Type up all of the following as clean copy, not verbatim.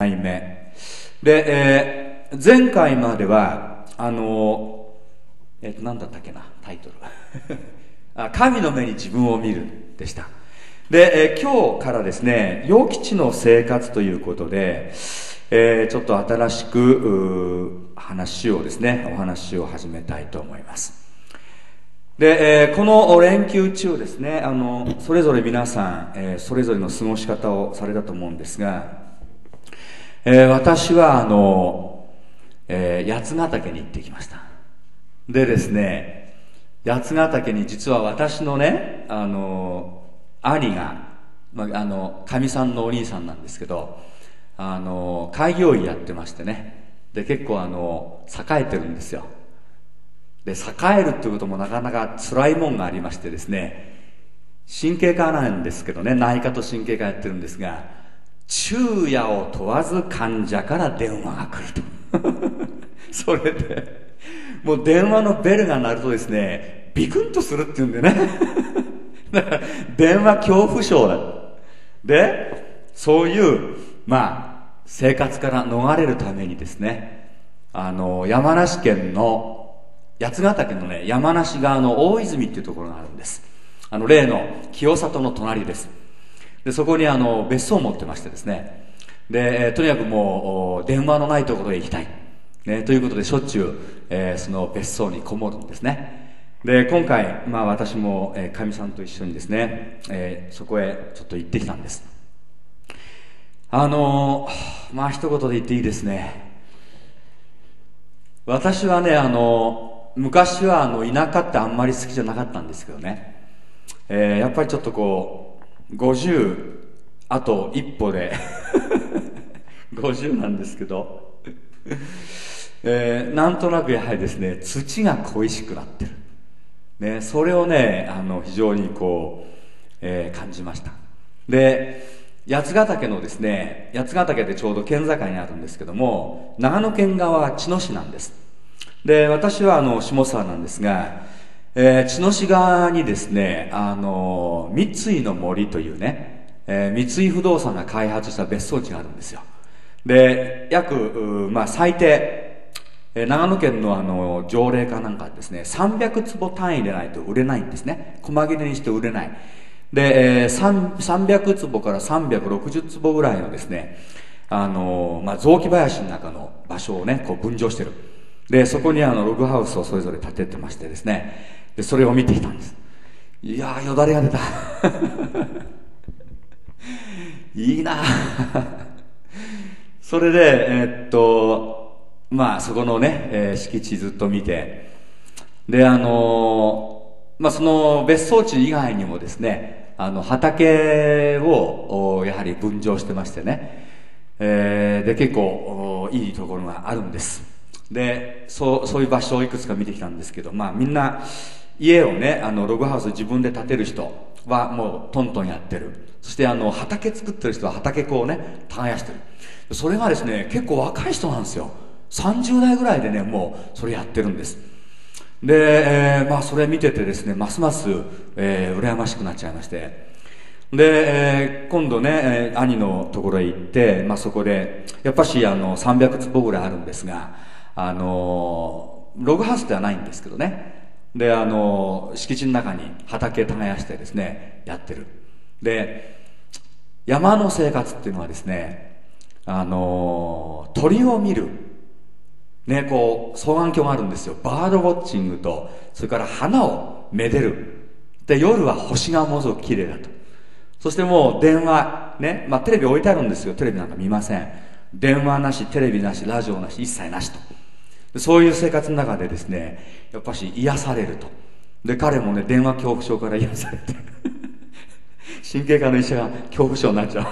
回目で、前回までは何だったっけな、タイトル神の目に自分を見るでした。で、今日からですね、与吉の生活ということで、ちょっと新しくお話を始めたいと思います。で、この連休中ですね、それぞれ皆さん、それぞれの過ごし方をされたと思うんですが、私は八ヶ岳に行ってきました。でですね、八ヶ岳に実は私のね、兄が、かみさんのお兄さんなんですけど、開業医やってましてね、で結構栄えてるんですよ。で栄えるっていうこともなかなか辛いもんがありましてですね、神経科なんですけどね、内科と神経科やってるんですが、昼夜を問わず患者から電話が来るとそれでもう電話のベルが鳴るとですね、ビクンとするっていうんでねだから電話恐怖症だで、そういう生活から逃れるためにですね、山梨県の八ヶ岳のね、山梨側の大泉っていうところがあるんです。例の清里の隣です。でそこに別荘を持ってましてですね、で、とにかくもう電話のないところへ行きたい、ね、ということでしょっちゅう、その別荘にこもるんですね。で今回、私もかみさんと一緒にですね、そこへちょっと行ってきたんです。一言で言っていいですね、私はね、昔は田舎ってあんまり好きじゃなかったんですけどね、やっぱりちょっとこう50あと一歩で50なんですけどなんとなくやはりですね、土が恋しくなってる、ね、それをね非常にこう、感じました。で八ヶ岳のですね、八ヶ岳ってちょうど県境にあるんですけども、長野県側は茅野市なんです。で私は下沢なんですが、茅野市側にですね、三井の森というね、三井不動産が開発した別荘地があるんですよ。で約、最低、長野県の条例かなんかですね、300坪単位でないと売れないんですね。細切れにして売れないで、300坪から360坪ぐらいのですね、雑木林の中の場所をねこう分譲してる。でそこにログハウスをそれぞれ建ててましてですね、でそれを見てきたんです。いやー、よだれが出たいいなそれでそこのね、敷地ずっと見て、でその別荘地以外にもですね、畑をやはり分譲してましてね、で結構いいところがあるんです。でそういう場所をいくつか見てきたんですけど、みんな家をねログハウス自分で建てる人はもうトントンやってる。そして畑作ってる人は畑こうね耕してる。それがですね結構若い人なんですよ。30代ぐらいでねもうそれやってるんです。で、それ見ててですね、ますます、羨ましくなっちゃいまして、で、今度ね、兄のところへ行って、そこでやっぱし300坪ぐらいあるんですが、ログハウスではないんですけどね、で敷地の中に畑耕してですねやってる。で山の生活っていうのはですね、鳥を見るね、こう双眼鏡があるんですよ。バードウォッチングと、それから花をめでる。で夜は星がものすごく綺麗だと。そしてもう電話ね、テレビ置いてあるんですよ。テレビなんか見ません。電話なし、テレビなし、ラジオなし、一切なしと。そういう生活の中でですね、やっぱし癒されると。で彼もね電話恐怖症から癒されて神経科の医者が恐怖症になっちゃう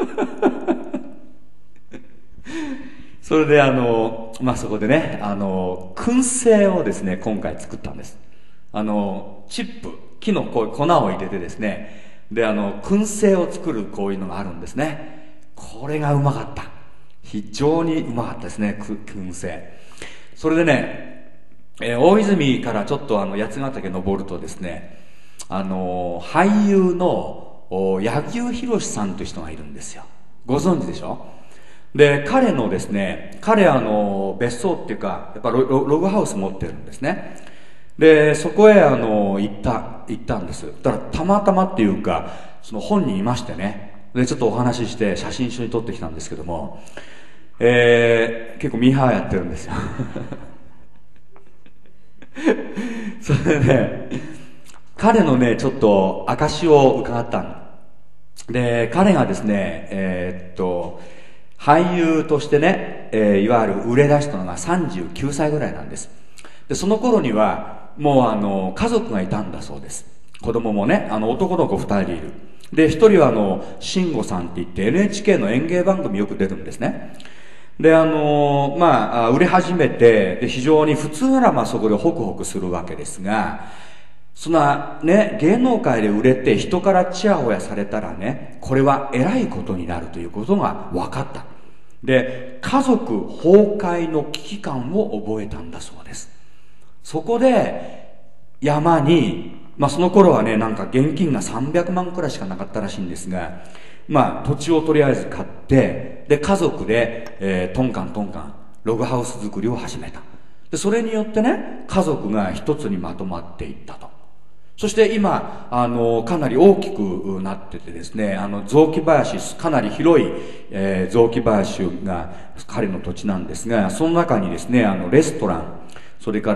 それでそこでね燻製をですね今回作ったんです。チップ、木のこう粉を入れてですね、で燻製を作るこういうのがあるんですね。これがうまかった。非常にうまかったですね、燻製。それでね、大泉からちょっと八ヶ岳登るとですね、俳優の柳生博さんという人がいるんですよ。ご存知でしょ。 で、彼のですね、彼別荘っていうか、やっぱログハウス持ってるんですね。で、そこへ行ったんです。だからたまたまっていうか、その本人いましてね。で、ちょっとお話しして写真一緒に撮ってきたんですけども、結構ミーハーやってるんですよ。それでね、彼のね、ちょっと証を伺ったんで、彼がですね、俳優としてね、いわゆる売れ出したのが39歳ぐらいなんです。で、その頃には、もう家族がいたんだそうです。子供もね、男の子2人いる。で、一人は慎吾さんって言って NHK の演芸番組よく出るんですね。で、売れ始めて、で、非常に普通ならそこでホクホクするわけですが、そんなね、芸能界で売れて人からチヤホヤされたらね、これは偉いことになるということが分かった。で、家族崩壊の危機感を覚えたんだそうです。そこで、山に、その頃はね、なんか現金が300万くらいしかなかったらしいんですが、土地をとりあえず買って、で、家族で、トンカンログハウス作りを始めた。で、それによってね、家族が一つにまとまっていったと。そして今、かなり大きくなっててですね、雑木林、かなり広い、雑木林が彼の土地なんですが、その中にですね、レストラン、それから、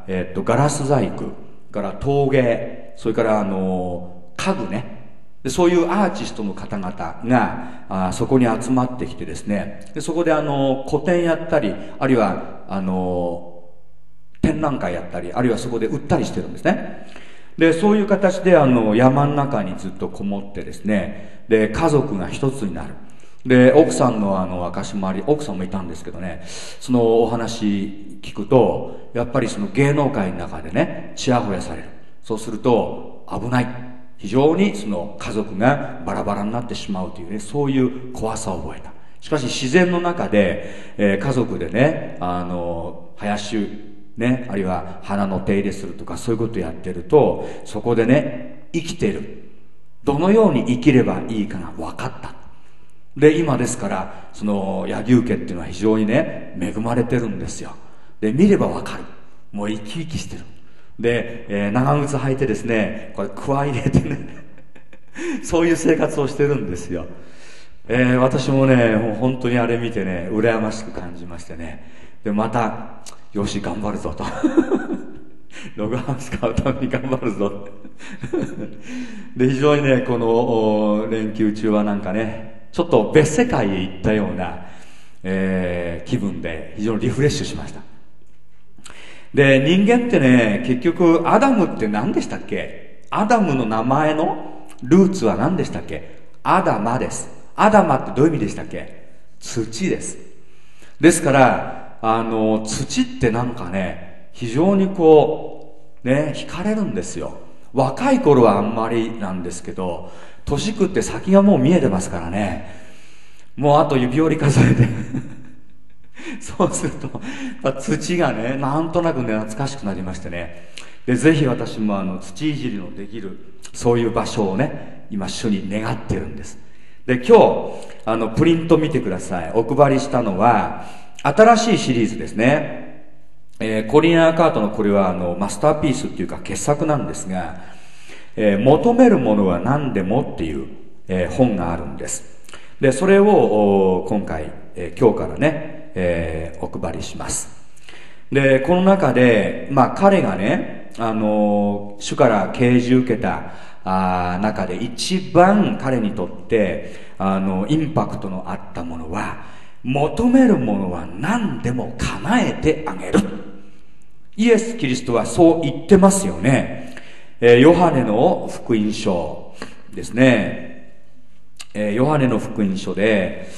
ガラス細工、から陶芸、それから家具ね、でそういうアーティストの方々がそこに集まってきてですね、でそこで個展やったり、あるいは展覧会やったり、あるいはそこで売ったりしてるんですね。でそういう形で山の中にずっとこもってですね、で家族が一つになる。で奥さんの証もあり、奥さんもいたんですけどね、そのお話聞くと、やっぱりその芸能界の中でね、ちやほやされる。そうすると危ない、非常にその家族がバラバラになってしまうというね、そういう怖さを覚えた。しかし自然の中で、家族でね、林ね、あるいは花の手入れするとか、そういうことをやってると、そこでね、生きてる、どのように生きればいいかが分かった。で今ですから、その柳生家っていうのは非常にね、恵まれてるんですよ。で見れば分かる、もう生き生きしてる。で、長靴履いてですね、これくわ入れてねそういう生活をしてるんですよ。私もね、もう本当にあれ見てね、羨ましく感じましてね、でまたよし頑張るぞとログハウス買うために頑張るぞで非常にね、この連休中はなんかね、ちょっと別世界へ行ったような、気分で非常にリフレッシュしました。で人間ってね、結局アダムって何でしたっけ？アダムの名前のルーツは何でしたっけ？アダマです。アダマってどういう意味でしたっけ？土です。ですから土ってなんかね、非常にこうね、惹かれるんですよ。若い頃はあんまりなんですけど、年食って先がもう見えてますからね、もうあと指折り数えてそうすると土がね、なんとなくね、懐かしくなりましてね、でぜひ私も土いじりのできるそういう場所をね、今主に願ってるんです。で今日プリント見てください。お配りしたのは新しいシリーズですね。コリン・アーカートのこれはマスターピースっていうか傑作なんですが、求めるものは何でもっていう、本があるんです。でそれを今回、今日からね、お配りします。でこの中で、彼がね、主から啓示受けた中で一番彼にとってインパクトのあったものは、求めるものは何でも叶えてあげる。イエス・キリストはそう言ってますよね。ヨハネの福音書ですね。ヨハネの福音書で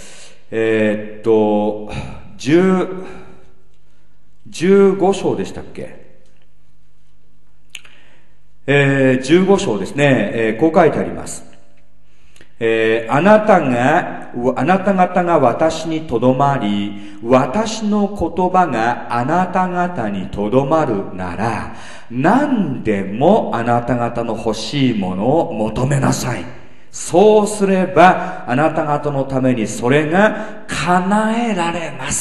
15章でしたっけ、15章ですね、こう書いてあります。あなた方が私にとどまり、私の言葉があなた方にとどまるなら、何でもあなた方の欲しいものを求めなさい。 そうすればあなた方のためにそれが叶えられます。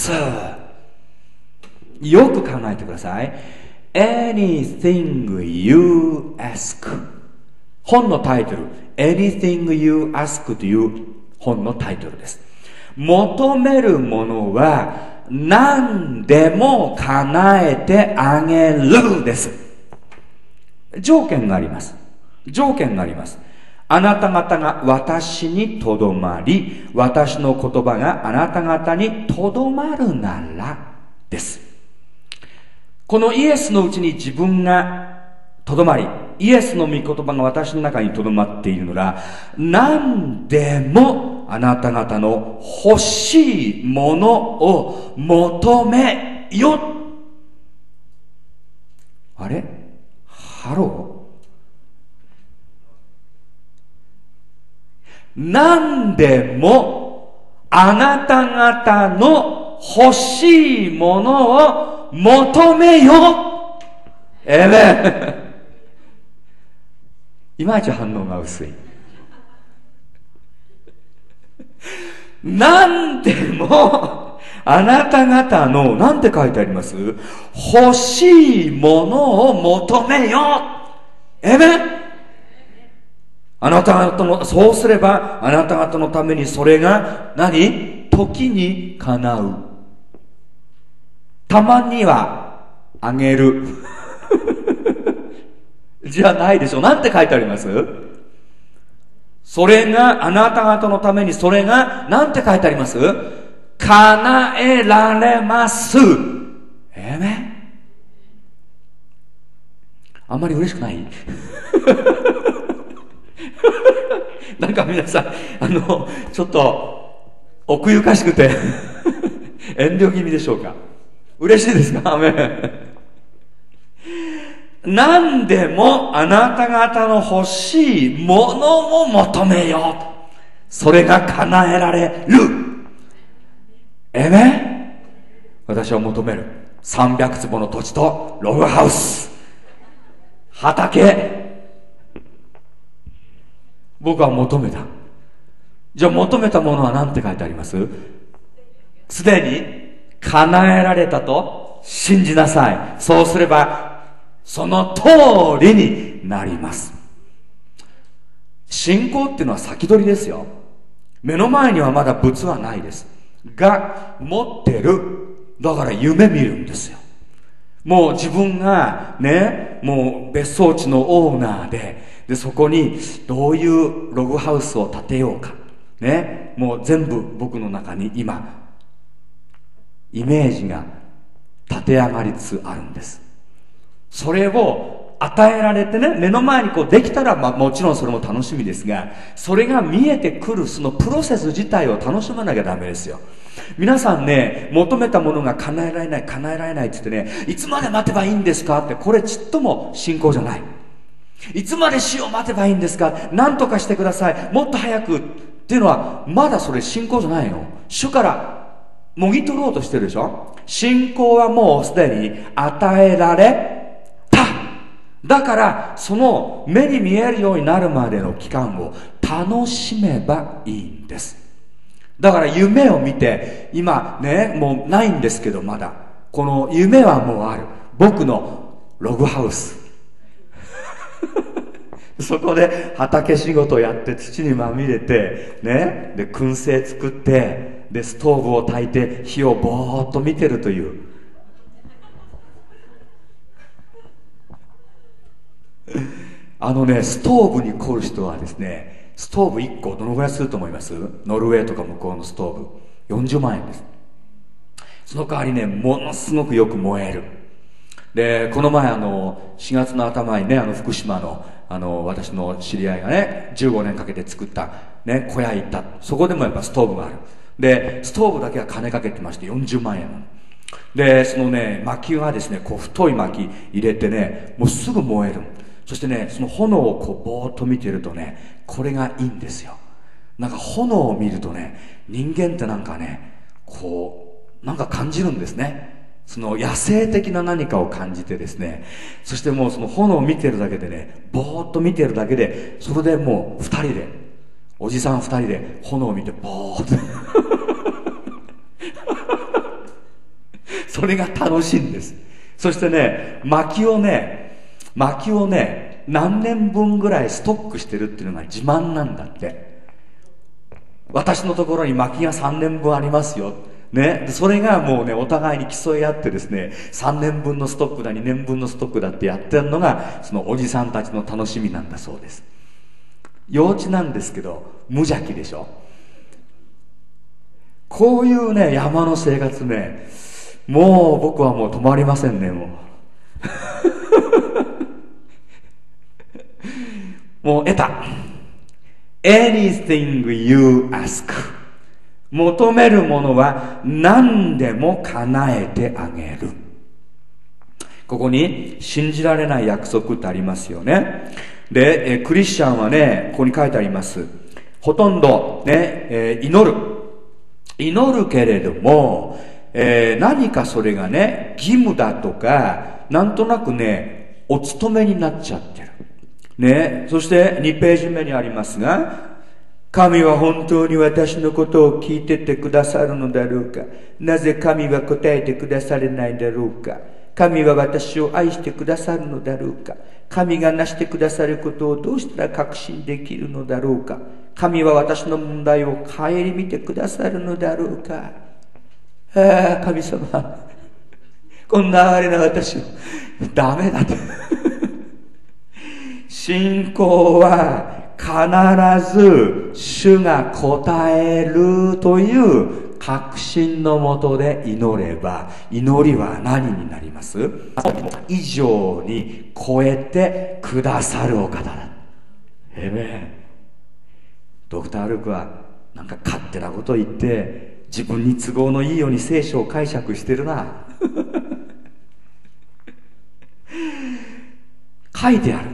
よく考えてください。 Anything you ask、 本のタイトル Anything you ask という本のタイトルです。求めるものは何でも叶えてあげるです。条件があります。条件があります。あなた方が私にとどまり、私の言葉があなた方にとどまるならです。このイエスのうちに自分がとどまり、イエスの御言葉が私の中にとどまっているのら、何でもあなた方の欲しいものを求めよ。あれ？ハロー？何でもあなた方の欲しいものを求めよ。エメン。いまいち反応が薄い。何でもあなた方の、なんて書いてあります？欲しいものを求めよ。エメン。あなた方の、そうすればあなた方のためにそれが何？時に叶う。たまにはあげるじゃないでしょ。なんて書いてあります？それがあなた方のためにそれがなんて書いてあります？叶えられます。えめ？あんまり嬉しくないなんか皆さんちょっと奥ゆかしくて遠慮気味でしょうか？嬉しいですか？アメン。何でもあなた方の欲しいものを求めよう。それが叶えられる。エメン。私は求める。300坪の土地とログハウス、畑。僕は求めた。じゃあ求めたものは何て書いてあります？すでに叶えられたと信じなさい。そうすればその通りになります。信仰っていうのは先取りですよ。目の前にはまだ物はないですが、持ってる。だから夢見るんですよ。もう自分がね、もう別荘地のオーナーで、そこにどういうログハウスを建てようかね、もう全部僕の中に今イメージが立て上がりつつあるんです。それを与えられてね、目の前にこうできたら、もちろんそれも楽しみですが、それが見えてくるそのプロセス自体を楽しまなきゃダメですよ。皆さんね、求めたものが叶えられない叶えられないって言ってね、いつまで待てばいいんですかって、これちっとも信仰じゃない。いつまで死を待てばいいんですか、何とかしてください、もっと早くっていうのは、まだそれ信仰じゃないの。主からもぎ取ろうとしてるでしょ。信仰はもうすでに与えられた。だからその目に見えるようになるまでの期間を楽しめばいいんです。だから夢を見て、今ね、もうないんですけど、まだこの夢はもうある。僕のログハウスそこで畑仕事をやって土にまみれてね、で燻製作って、でストーブを焚いて火をぼーっと見てるというストーブに凝る人はですね、ストーブ1個どのぐらいすると思います？ノルウェーとか向こうのストーブ40万円です。その代わりね、ものすごくよく燃える。でこの前4月の頭にね、福島の私の知り合いがね、15年かけて作ったね、小屋行った。そこでもやっぱストーブがある。でストーブだけは金かけてまして40万円なので、そのね、薪はですね、こう太い薪入れてね、もうすぐ燃える。そしてね、その炎をこうぼーっと見てるとね、これがいいんですよ。なんか炎を見るとね、人間ってなんかね、こうなんか感じるんですね。その野生的な何かを感じてですね、そしてもうその炎を見てるだけでね、ぼーっと見てるだけで、それでもう2人でおじさん二人で炎を見てボーッとそれが楽しいんです。そしてね、薪をね何年分ぐらいストックしてるっていうのが自慢なんだって。私のところに薪が3年分ありますよね。それがもうね、お互いに競い合ってですね、3年分のストックだ2年分のストックだってやってるのがそのおじさんたちの楽しみなんだそうです。幼稚なんですけど無邪気でしょ。こういうね、山の生活ね、もう僕はもう止まりませんね。もう得た。 Anything you ask、 求めるものは何でも叶えてあげる。ここに信じられない約束ってありますよね。で、クリスチャンはね、ここに書いてあります。ほとんどね、祈るけれども、何かそれがね、義務だとか、なんとなくね、お勤めになっちゃってる。ね、そして2ページ目にありますが、神は本当に私のことを聞いててくださるのだろうか。なぜ神は答えてくだされないだろうか。神は私を愛してくださるのだろうか。神がなしてくださることをどうしたら確信できるのだろうか。神は私の問題を顧みてくださるのだろうか。ああ、神様、こんな哀れな私をダメだと信仰は必ず主が答えるという確信のもとで祈れば、祈りは何になります？以上に超えてくださるお方だ。ドクター・ルークはなんか勝手なことを言って自分に都合のいいように聖書を解釈してるな書いてある。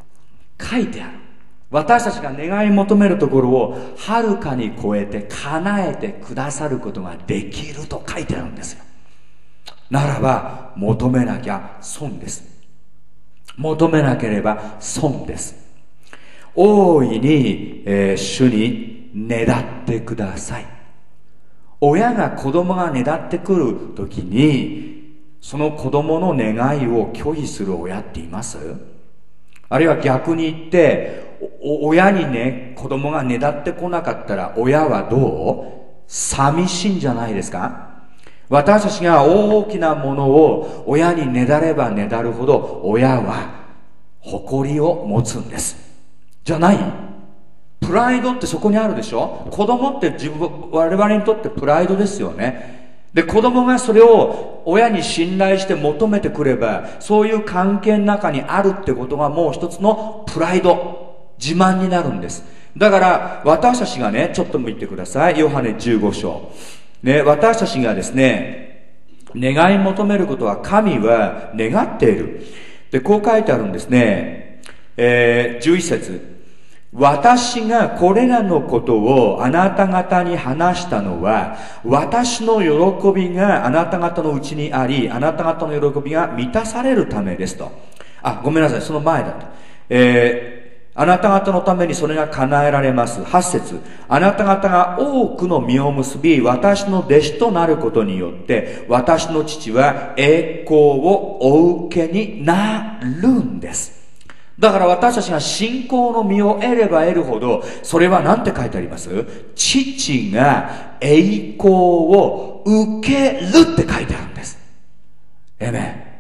私たちが願い求めるところをはるかに超えて叶えてくださることができると書いてあるんですよ。ならば求めなきゃ損です。求めなければ損です。大いに、主にねだってください。親が子供がねだってくるときにその子供の願いを拒否する親っています？あるいは逆に言って親にね、子供がねだってこなかったら親はどう？寂しいんじゃないですか？私たちが大きなものを親にねだればねだるほど親は誇りを持つんです。じゃない？プライドってそこにあるでしょ。子供って我々にとってプライドですよね。で、子供がそれを親に信頼して求めてくれば、そういう関係の中にあるってことがもう一つのプライド、自慢になるんです。だから私たちがね、ちょっと見てください。ヨハネ15章ね、私たちがですね、願い求めることは神は願っている。で、こう書いてあるんですね。11節、私がこれらのことをあなた方に話したのは、私の喜びがあなた方のうちにあり、あなた方の喜びが満たされるためですと。ごめんなさい、その前だと。あなた方のためにそれが叶えられます。8節、あなた方が多くの実を結び、私の弟子となることによって、私の父は栄光をお受けになるんです。だから私たちが信仰の実を得れば得るほど、それは何て書いてあります？父が栄光を受けるって書いてあるんです。遠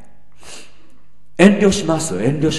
慮します？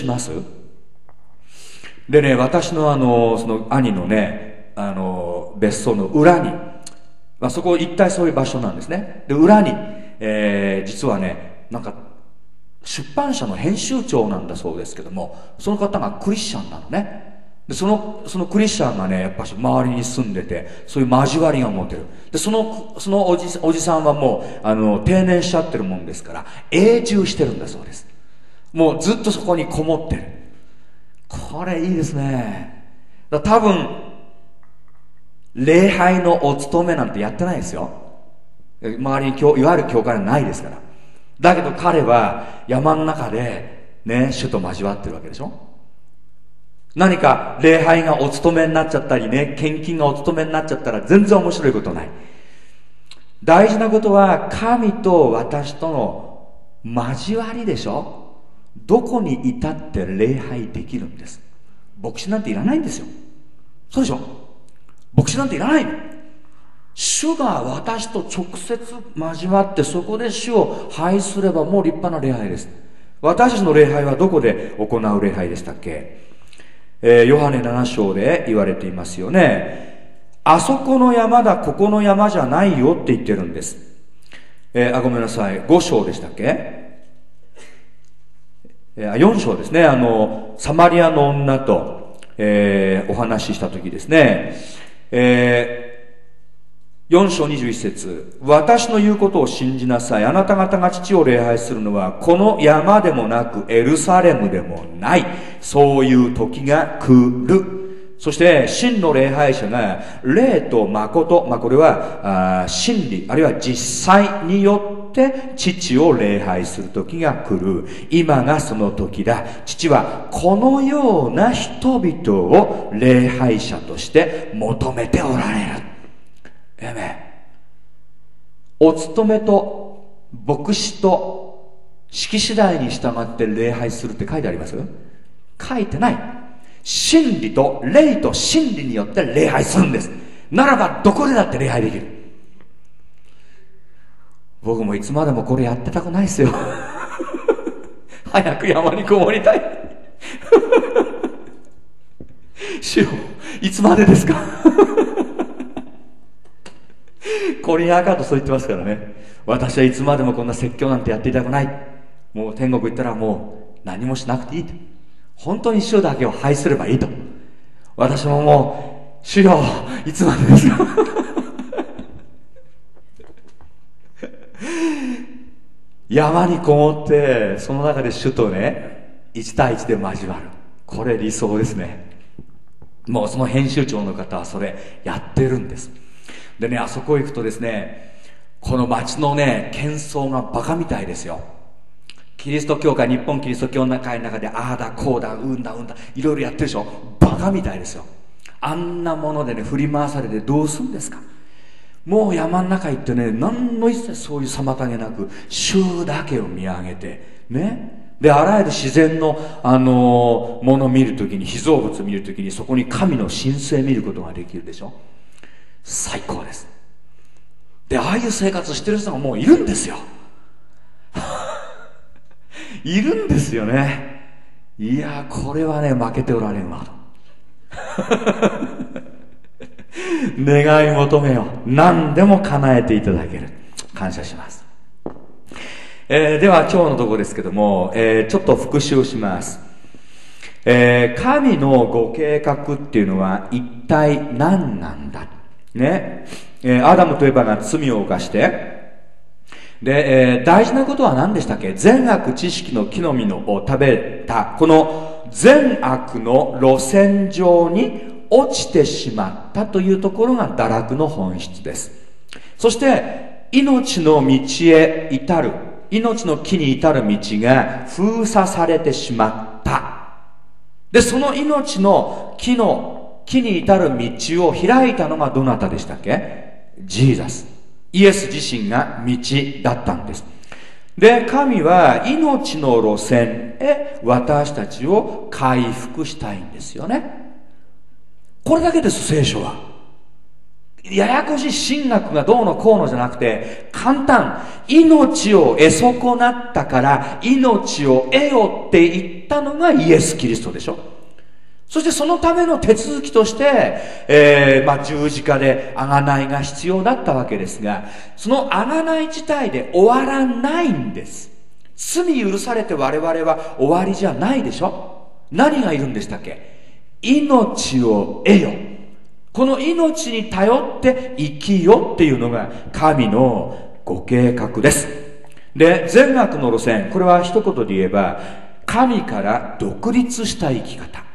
でね、私のその兄のね、別荘の裏に、そこ一体そういう場所なんですね。で、裏に、実はね、なんか出版社の編集長なんだそうですけども、その方がクリスチャンなのね。で、そのクリスチャンがね、やっぱし周りに住んでて、そういう交わりが持てる。で、そのおじさんはもう、定年しちゃってるもんですから、永住してるんだそうです。もうずっとそこにこもってる。これいいですね。だ多分、礼拝のお勤めなんてやってないですよ。周りにいわゆる教会はないですから。だけど彼は山の中でね、主と交わってるわけでしょ。 何か礼拝がお勤めになっちゃったりね、献金がお勤めになっちゃったら全然面白いことない。大事なことは神と私との交わりでしょ。どこに至って礼拝できるんです。牧師なんていらないんですよ。そうでしょ。牧師なんていらない。主が私と直接交わって、そこで主を拝すればもう立派な礼拝です。私たちの礼拝はどこで行う礼拝でしたっけ？ヨハネ7章で言われていますよね。あそこの山だ、ここの山じゃないよって言ってるんです。ごめんなさい。5章でしたっけ？4章ですね。サマリアの女と、お話しした時ですね。4章21節、私の言うことを信じなさい。あなた方が父を礼拝するのはこの山でもなくエルサレムでもない。そういう時が来る。そして真の礼拝者が霊と誠、これは真理あるいは実際によって父を礼拝する時が来る。今がその時だ。父はこのような人々を礼拝者として求めておられる。お勤めと牧師と式次第に従って礼拝するって書いてあります？書いてない。真理と霊と真理によって礼拝するんです。ならばどこでだって礼拝できる。僕もいつまでもこれやってたくないですよ早く山にこもりたい主よ、いつまでですかコリン・アカートそう言ってますからね。私はいつまでもこんな説教なんてやっていたくない。もう天国行ったらもう何もしなくていいと。本当に主だけを拝すればいいと。私ももう主よ、いつまでですか山にこもってその中で主とね1対1で交わる。これ理想ですね。もうその編集長の方はそれやってるんです。でね、あそこ行くとですね、この街のね喧騒がバカみたいですよ。キリスト教会、日本キリスト教会の中でああだこうだうんだいろいろやってるでしょ。バカみたいですよ。あんなものでね振り回されてどうするんですか。もう山の中行ってね、何の一切そういう妨げなく主だけを見上げてね。で、あらゆる自然のものを見るときに、被造物を見るときに、そこに神の神性を見ることができるでしょ。最高です。で、ああいう生活してる人がもういるんですよいるんですよね。いや、これはね負けておられんわと願い求めよう。何でも叶えていただける。感謝します。では今日のところですけども、ちょっと復習します。神のご計画っていうのは一体何なんだね。アダムとエバが罪を犯してで、大事なことは何でしたっけ。善悪知識の木の実を食べたこの善悪の路線上に落ちてしまったというところが堕落の本質です。そして命の道へ至る、命の木に至る道が封鎖されてしまった。で、その命の木に至る道を開いたのがどなたでしたっけ。ジーザス、イエス自身が道だったんです。で、神は命の路線へ私たちを回復したいんですよね。これだけです。聖書はややこしい神学がどうのこうのじゃなくて、簡単。命を得損なったから命を得よって言ったのがイエス・キリストでしょ。そしてそのための手続きとして、十字架で贖いが必要だったわけですが、その贖い自体で終わらないんです。罪許されて我々は終わりじゃないでしょ。何がいるんでしたっけ。命を得よ。この命に頼って生きよっていうのが神のご計画です。で、善悪の路線、これは一言で言えば神から独立した生き方。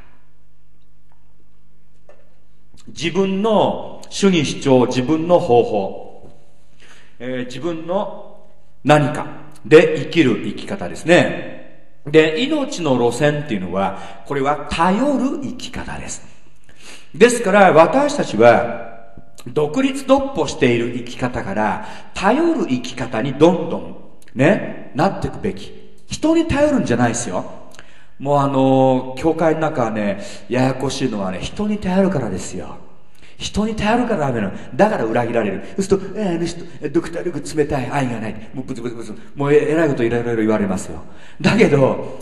自分の主義主張、自分の方法、自分の何かで生きる生き方ですね。 で、命の路線っていうのは、これは頼る生き方です。ですから、私たちは、独立独歩している生き方から、頼る生き方にどんどん、ね、なっていくべき。人に頼るんじゃないですよ。もう教会の中はね、ややこしいのはね、人に頼るからですよ。人に頼るからダメなの。だから裏切られる。そうすると、あの人、ドクター力冷たい、愛がない。もうブツブツブツ。もうえらいこといろいろ言われますよ。だけど、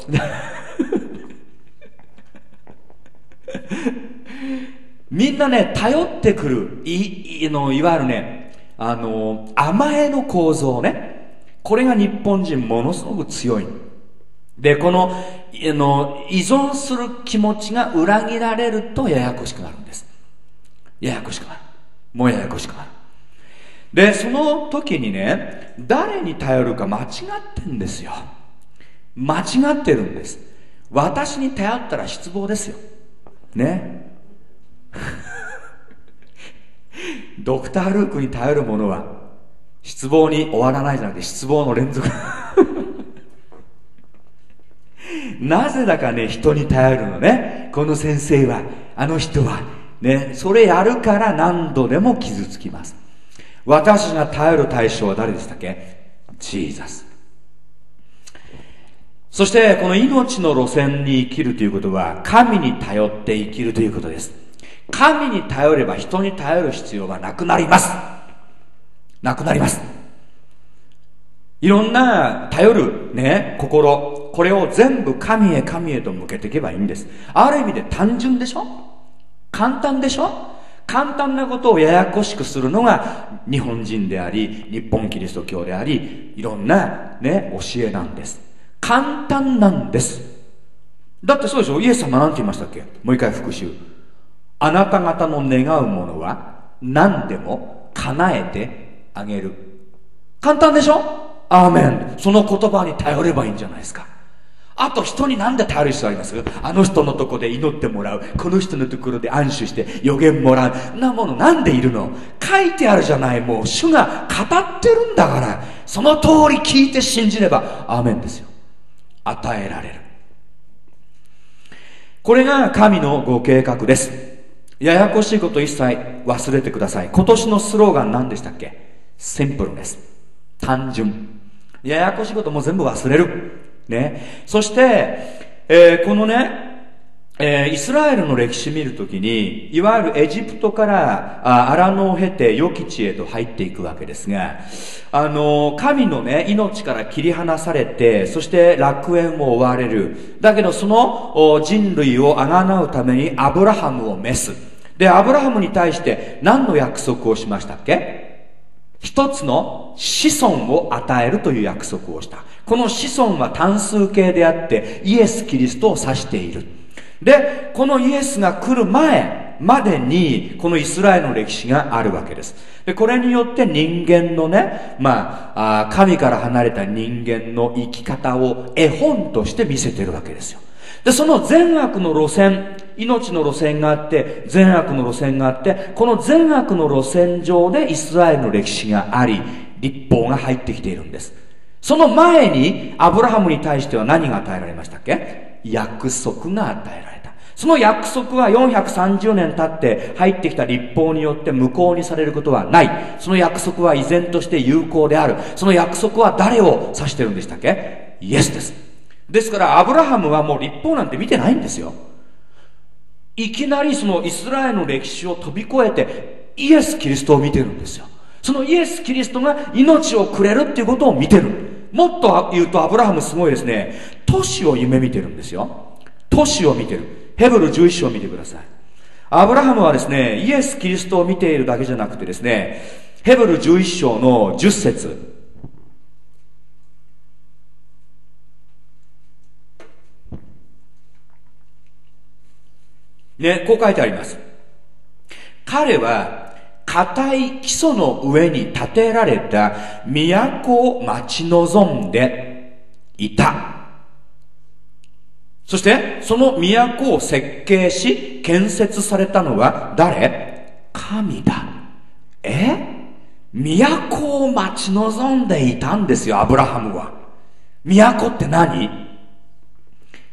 みんなね、頼ってくる、いわゆるね、甘えの構造ね。これが日本人ものすごく強い。で、この、依存する気持ちが裏切られるとややこしくなるんです。ややこしくなる。もうややこしくなる。で、その時にね、誰に頼るか間違ってんですよ。間違ってるんです。私に頼ったら失望ですよ。ね。ドクター・ルークに頼るものは失望に終わらないじゃなくて失望の連続。なぜだかね、人に頼るのね。この先生は、あの人はね、それやるから何度でも傷つきます。私が頼る対象は誰でしたっけ？ジーザス。そしてこの命の路線に生きるということは神に頼って生きるということです。神に頼れば人に頼る必要はなくなります。なくなります。いろんな頼るね、心、これを全部神へ神へと向けていけばいいんです。ある意味で単純でしょ？簡単でしょ？簡単なことをややこしくするのが日本人であり、日本キリスト教であり、いろんなね、教えなんです。簡単なんです。だってそうでしょ？イエス様なんて言いましたっけ？もう一回復習。あなた方の願うものは何でも叶えてあげる。簡単でしょ？アーメン。その言葉に頼ればいいんじゃないですか。あと人になんで頼る必要あります？あの人のとこで祈ってもらう。この人のところで安守して予言もらう。なものなんでいるの？書いてあるじゃない。もう主が語ってるんだから、その通り聞いて信じればアーメンですよ。与えられる。これが神のご計画です。ややこしいこと一切忘れてください。今年のスローガン何でしたっけ？シンプルです。単純。ややこしいことも全部忘れる。ね。そして、このね、イスラエルの歴史見るときに、いわゆるエジプトから荒野を経て良き地へと入っていくわけですが、神のね、命から切り離されて、そして楽園を追われる。だけどその人類を贖うためにアブラハムを召す。で、アブラハムに対して何の約束をしましたっけ？一つの子孫を与えるという約束をした。この子孫は単数形であってイエス・キリストを指している。で、このイエスが来る前までにこのイスラエルの歴史があるわけです。で、これによって人間のね、神から離れた人間の生き方を絵本として見せてるわけですよ。で、その善悪の路線、命の路線があって善悪の路線があって、この善悪の路線上でイスラエルの歴史があり、律法が入ってきているんです。その前にアブラハムに対しては何が与えられましたっけ？約束が与えられた。その約束は430年経って入ってきた律法によって無効にされることはない。その約束は依然として有効である。その約束は誰を指してるんでしたっけ？イエスです。ですからアブラハムはもう律法なんて見てないんですよ。いきなりそのイスラエルの歴史を飛び越えてイエス・キリストを見てるんですよ。そのイエス・キリストが命をくれるっていうことを見てる。もっと言うとアブラハムすごいですね。都市を夢見てるんですよ。都市を見てる。ヘブル11章を見てください。アブラハムはですね、イエス・キリストを見ているだけじゃなくてですね、ヘブル11章の10節ね、こう書いてあります。彼は固い基礎の上に建てられた都を待ち望んでいた。そしてその都を設計し建設されたのは誰？神だ。都を待ち望んでいたんですよ、アブラハムは。都って何？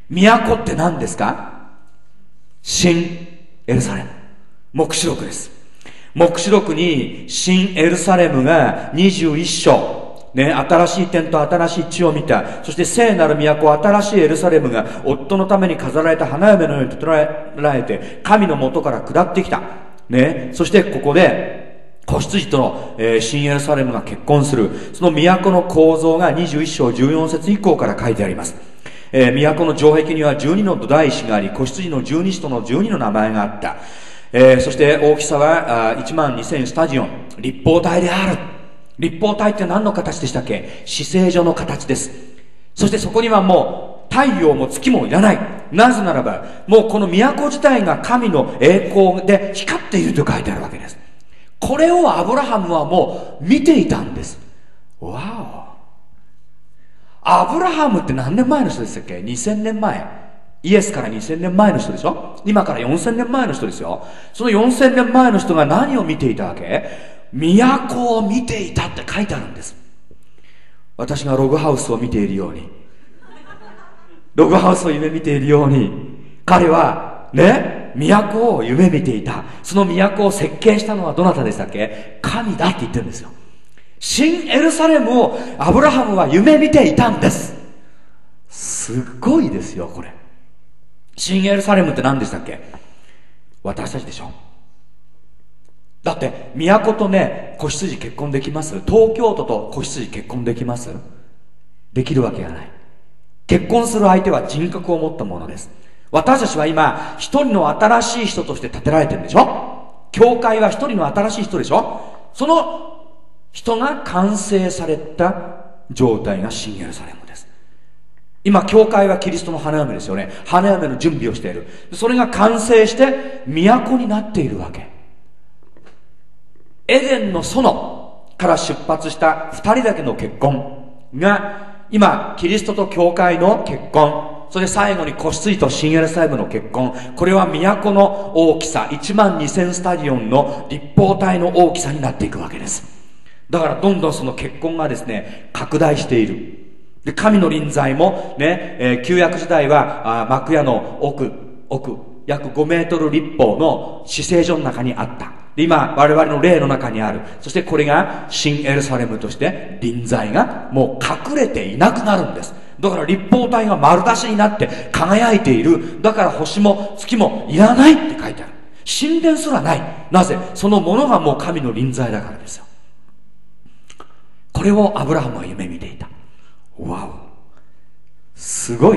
都って何ですか？新エルサレム。黙示録です。黙示録に新エルサレムが21章、ね、新しい天と新しい地を見た。そして聖なる都、新しいエルサレムが夫のために飾られた花嫁のように整えられて、神の元から下ってきた。ね、そしてここで、子羊との、新エルサレムが結婚する。その都の構造が21章14節以降から書いてあります。都の城壁には12の土台石があり、子羊の12使徒の12の名前があった。そして大きさは12000スタジオン、立方体である。立方体って何の形でしたっけ？至聖所の形です。そしてそこにはもう太陽も月もいらない。なぜならばもうこの都自体が神の栄光で光っていると書いてあるわけです。これをアブラハムはもう見ていたんです。わお。アブラハムって何年前の人でしたっけ？ 2000 年前。イエスから2000年前の人でしょ？今から4000年前の人ですよ。その4000年前の人が何を見ていたわけ？都を見ていたって書いてあるんです。私がログハウスを見ているように、ログハウスを夢見ているように、彼はね、都を夢見ていた。その都を設計したのはどなたでしたっけ？神だって言ってるんですよ。新エルサレムをアブラハムは夢見ていたんです。すっごいですよこれ。新エルサレムって何でしたっけ？私たちでしょ。だって都とね、子羊結婚できます？東京都と子羊結婚できます？できるわけがない。結婚する相手は人格を持ったものです。私たちは今一人の新しい人として建てられてるんでしょ。教会は一人の新しい人でしょ。その人が完成された状態が新エルサレム。今教会はキリストの花嫁ですよね。花嫁の準備をしている。それが完成して都になっているわけ。エデンの園から出発した二人だけの結婚が今キリストと教会の結婚、それで最後に子羊と新エルサレムの結婚、これは都の大きさ12000スタジオンの立方体の大きさになっていくわけです。だからどんどんその結婚がですね拡大している。で、神の臨在もね、旧約時代は幕屋の奥、約5メートル立方の至聖所の中にあった。で、今、我々の霊の中にある。そしてこれが新エルサレムとして臨在がもう隠れていなくなるんです。だから立方体が丸出しになって輝いている。だから星も月もいらないって書いてある。神殿すらない。なぜ？そのものがもう神の臨在だからですよ。これをアブラハムは夢見ていた。わお、すごい。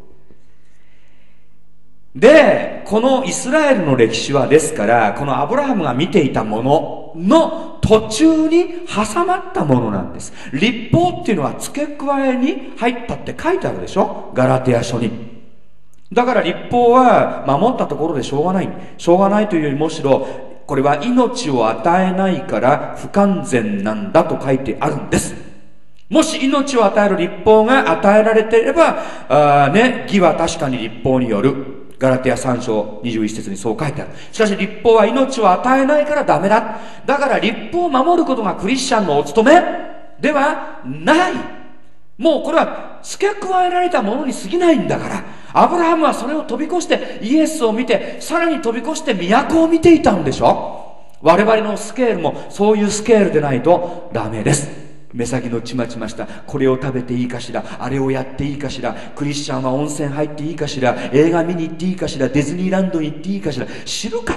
で、このイスラエルの歴史はですから、このアブラハムが見ていたものの途中に挟まったものなんです。立法っていうのは付け加えに入ったって書いてあるでしょ、ガラテヤ書に。だから立法は守ったところでしょうがない。しょうがないというよりもしろ、これは命を与えないから不完全なんだと書いてあるんです。もし命を与える立法が与えられていれば、義は確かに立法による。ガラテヤ3章21節にそう書いてある。しかし立法は命を与えないからダメだ。だから立法を守ることがクリスチャンのお務めではない。もうこれは付け加えられたものに過ぎないんだから。アブラハムはそれを飛び越してイエスを見て、さらに飛び越して都を見ていたんでしょ。我々のスケールもそういうスケールでないとダメです。目先のちまちました、これを食べていいかしら、あれをやっていいかしら、クリスチャンは温泉入っていいかしら、映画見に行っていいかしら、ディズニーランドに行っていいかしら、知るかって。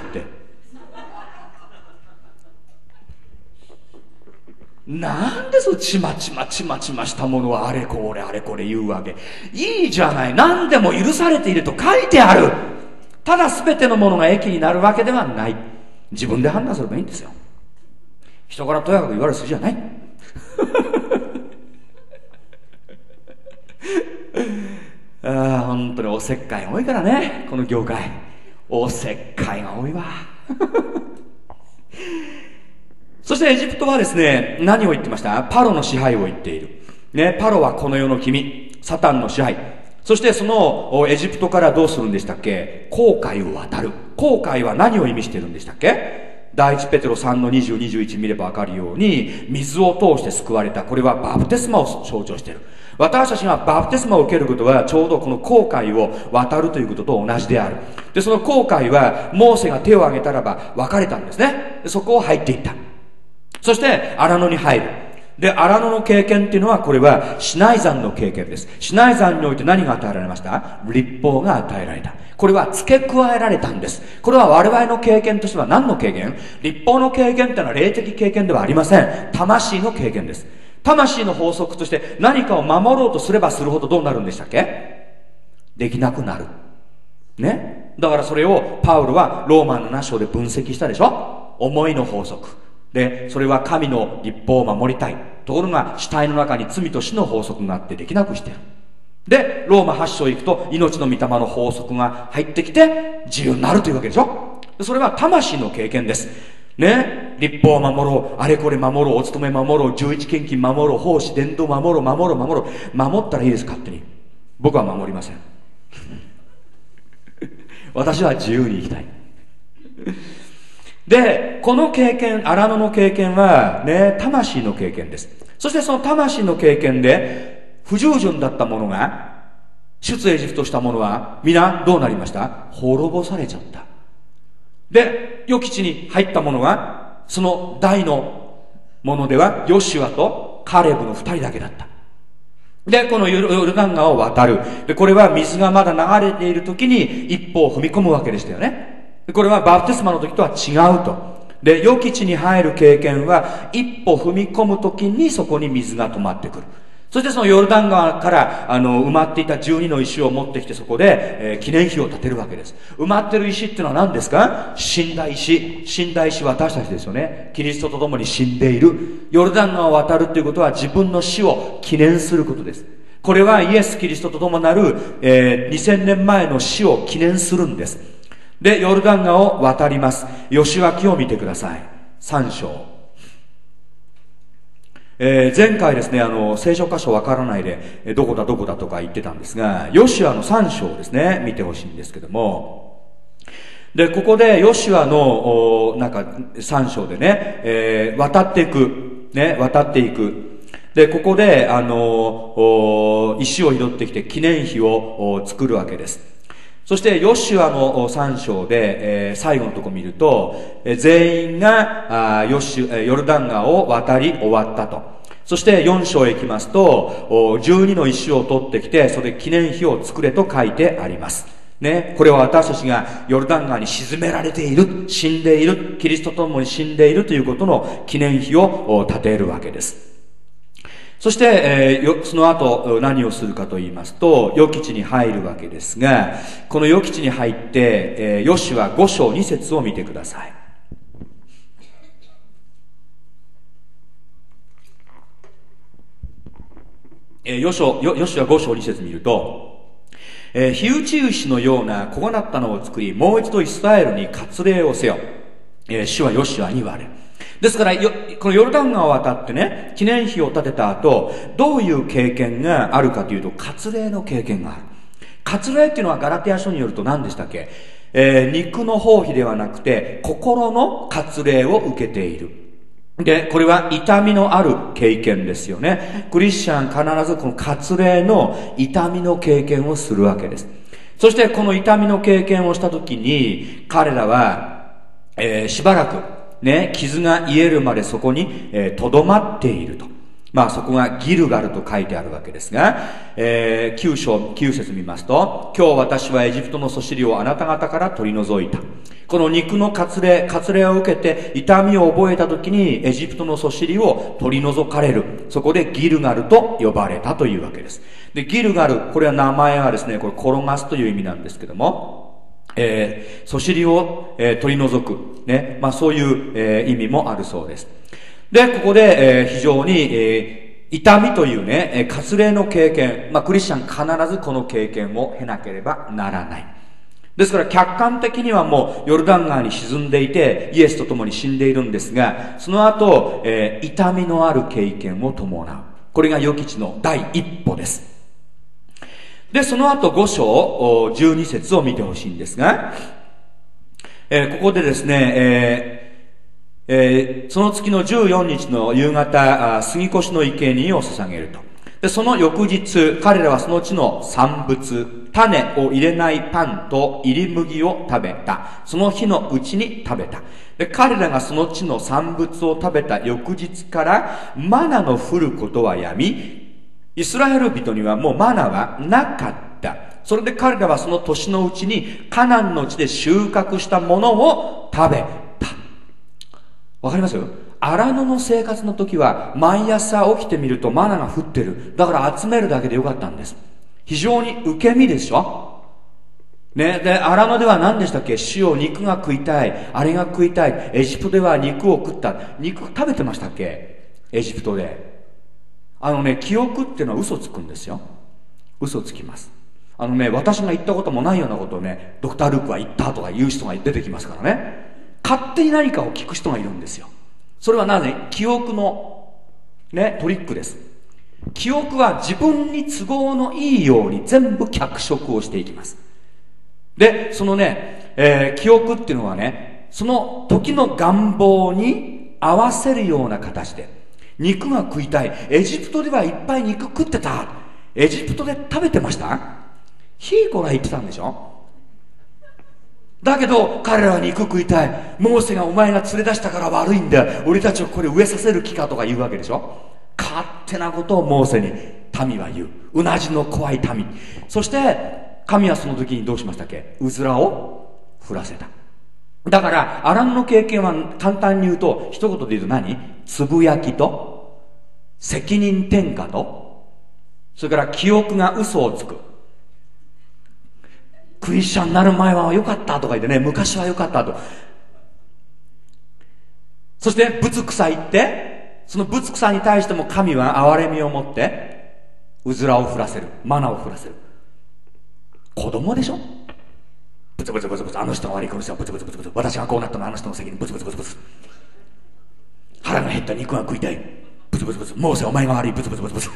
なんでそうちまちましたものはあれこれ言うわけ。いいじゃない。何でも許されていると書いてある。ただ全てのものが益になるわけではない。自分で判断すればいいんですよ。人からとやかく言われる筋じゃない。本当におせっかいが多いからね、この業界。おせっかいが多いわ。そしてエジプトはですね、何を言ってました？パロの支配を言っている。ね、パロはこの世の君、サタンの支配。そしてそのエジプトからどうするんでしたっけ？紅海を渡る。紅海は何を意味しているんでしたっけ？ 第一ペテロ3の20、21見ればわかるように、水を通して救われた。これはバプテスマを象徴している。私たちがバプテスマを受けることは、ちょうどこの紅海を渡るということと同じである。で、その紅海は、モーセが手を挙げたらば、分かれたんですね。でそこを入っていった。そして、荒野に入る。で、荒野の経験っていうのは、これは、シナイ山の経験です。シナイ山において何が与えられました？律法が与えられた。これは付け加えられたんです。これは我々の経験としては何の経験？律法の経験っていうのは霊的経験ではありません。魂の経験です。魂の法則として何かを守ろうとすればするほどどうなるんでしたっけ？できなくなる。ね。だからそれをパウロはローマ7章で分析したでしょ？思いの法則。で、それは神の律法を守りたい。ところが、死体の中に罪と死の法則があってできなくしている。で、ローマ8章行くと、命の御霊の法則が入ってきて、自由になるというわけでしょ？それは魂の経験です。ね。律法を守ろう。あれこれ守ろう。お勤め守ろう。11献金守ろう。奉仕伝道守ろう。守ったらいいです、勝手に。僕は守りません。私は自由に生きたい。で、この経験、荒野の経験は、ね、魂の経験です。そしてその魂の経験で、不従順だったものが、出エジプトしたものは、皆どうなりました？滅ぼされちゃった。で、与基地に入ったものが、その大のものでは、ヨシュアとカレブの2人だけだった。で、このヨルダン川を渡る。で、これは水がまだ流れている時に一歩を踏み込むわけでしたよね。これはバプテスマの時とは違うと。で、与基地に入る経験は、一歩踏み込む時にそこに水が止まってくる。そしてそのヨルダン川から埋まっていた12の石を持ってきてそこで、記念碑を建てるわけです。埋まってる石っていうのは何ですか？死んだ石。死んだ石は私たちですよね。キリストと共に死んでいる。ヨルダン川を渡るっていうことは自分の死を記念することです。これはイエス・キリストと共なる、2000年前の死を記念するんです。で、ヨルダン川を渡ります。ヨシュア記を見てください。3章。前回ですね、聖書箇所わからないで、どこだとか言ってたんですが、ヨシュアの3章ですね、見てほしいんですけども、で、ここでヨシュアの、3章でね、渡っていく。で、ここで、石を拾ってきて記念碑を作るわけです。そして、ヨシュアの3章で、最後のところ見ると、全員がヨルダン川を渡り終わったと。そして、4章へ行きますと、12の石を取ってきて、それで記念碑を作れと書いてあります。ね、これは私たちがヨルダン川に沈められている、死んでいる、キリストと共に死んでいるということの記念碑を建てるわけです。そして、その後何をするかと言いますと、与基地に入るわけですが、この与基地に入って、ヨシュア5章2節を見てください。ヨシュア5章2節見ると、火打ち牛のような小なったのを作り、もう一度イスラエルに割礼をせよ。主はヨシュアに言われる。ですから、このヨルダン川を渡ってね、記念碑を建てた後、どういう経験があるかというと、割礼の経験がある。割礼っていうのはガラテヤ書によると何でしたっけ？肉の包皮ではなくて、心の割礼を受けている。で、これは痛みのある経験ですよね。クリスチャン必ずこの割礼の痛みの経験をするわけです。そしてこの痛みの経験をしたときに、彼らは、しばらく、ね、傷が癒えるまでそこにとどまっていると。まあそこがギルガルと書いてあるわけですが、9章9節見ますと、今日私はエジプトのそしりをあなた方から取り除いた。この肉の割礼を受けて痛みを覚えた時にエジプトのそしりを取り除かれる。そこでギルガルと呼ばれたというわけです。で、ギルガル、これは名前はですね、これ転がすという意味なんですけども、そしりを、取り除く。ね。まあそういう、意味もあるそうです。で、ここで、非常に、痛みというね、割礼の経験。まあクリスチャン必ずこの経験を経なければならない。ですから客観的にはもうヨルダン川に沈んでいて、イエスと共に死んでいるんですが、その後、痛みのある経験を伴う。これが与基地の第一歩です。で、その後5章12節を見てほしいんですが、ここでですね、 その月の14日の夕方、杉越の生贄を捧げると。で、その翌日、彼らはその地の産物、種を入れないパンと入り麦を食べた。その日のうちに食べた。で、彼らがその地の産物を食べた翌日からマナの降ることはやみ、イスラエル人にはもうマナはなかった。それで彼らはその年のうちにカナンの地で収穫したものを食べた。わかりますよ。荒野の生活の時は毎朝起きてみるとマナが降ってる。だから集めるだけでよかったんです。非常に受け身でしょね。で、荒野では何でしたっけ？主よ、肉が食いたい。あれが食いたい。エジプトでは肉を食った。肉食べてましたっけ？エジプトで。記憶っていうのは嘘つくんですよ。嘘つきます。私が言ったこともないようなことをね、ドクター・ルークは言ったとか言う人が出てきますからね。勝手に何かを聞く人がいるんですよ。それはなぜ？記憶のね、トリックです。記憶は自分に都合のいいように全部脚色をしていきます。で、そのね、記憶っていうのはね、その時の願望に合わせるような形で、肉が食いたい。エジプトではいっぱい肉食ってた。エジプトで食べてました？ヒーコラ言ってたんでしょ？だけど彼らは肉食いたい。モーセがお前が連れ出したから悪いんだ。俺たちをこれ植えさせる気かとか言うわけでしょ。勝手なことをモーセに民は言う。うなじの怖い民。そして神はその時にどうしましたっけ？うずらを降らせた。だからアランの経験は簡単に言うと、一言で言うと何？つぶやきと責任転嫁と、それから記憶が嘘をつく。クリスチャンになる前は良かったとか言ってね、昔は良かったと。そして仏草言って、その仏草に対しても神は憐れみを持ってうずらを降らせる、マナを降らせる。子供でしょ。ブツブツブツブツ、あの人が悪い、この人はブツブツブツブツ、私がこうなったのはあの人の責任、ブツブツブツブツ、腹が減った、肉が食いたい、ブツブツブツ、モーセお前が悪い、ブツブツブツブツ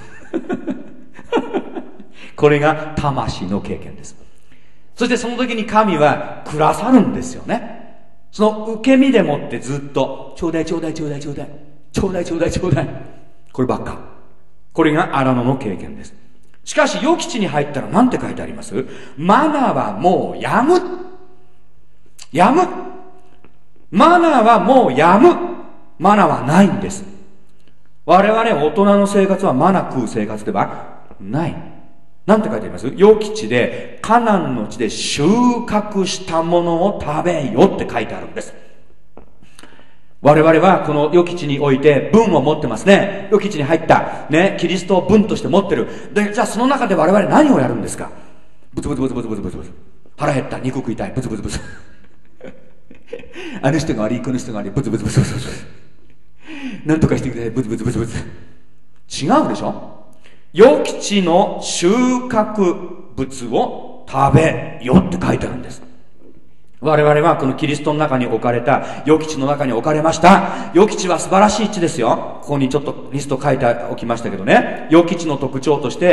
これが魂の経験です。そしてその時に神はくださるんですよね。その受け身でもってずっとちょうだいちょうだいちょうだいちょうだいちょうだいちょうだいちょうだい、こればっか。これが荒野の経験です。しかし、与吉に入ったら何て書いてあります？マナはもうやむ。やむ。マナはもうやむ。マナはないんです。我々大人の生活はマナ食う生活ではない。なんて書いてあります？与吉で、カナンの地で収穫したものを食べよって書いてあるんです。我々はこの与吉において分を持ってますね。与吉に入ったね、キリストを分として持ってる。で、じゃあその中で我々何をやるんですか？ブツブツブツブツブツブツブツ、腹減った、肉食いたい、ブツブツブツあの人が悪い、この人が悪い、ブツブツブツブツブツ、なんとかしてください、ブツブツブツブツ。違うでしょ。与吉の収穫物を食べよって書いてあるんです。我々はこのキリストの中に置かれた、与吉の中に置かれました。与吉は素晴らしい地ですよ。ここにちょっとリスト書いておきましたけどね。与吉の特徴として、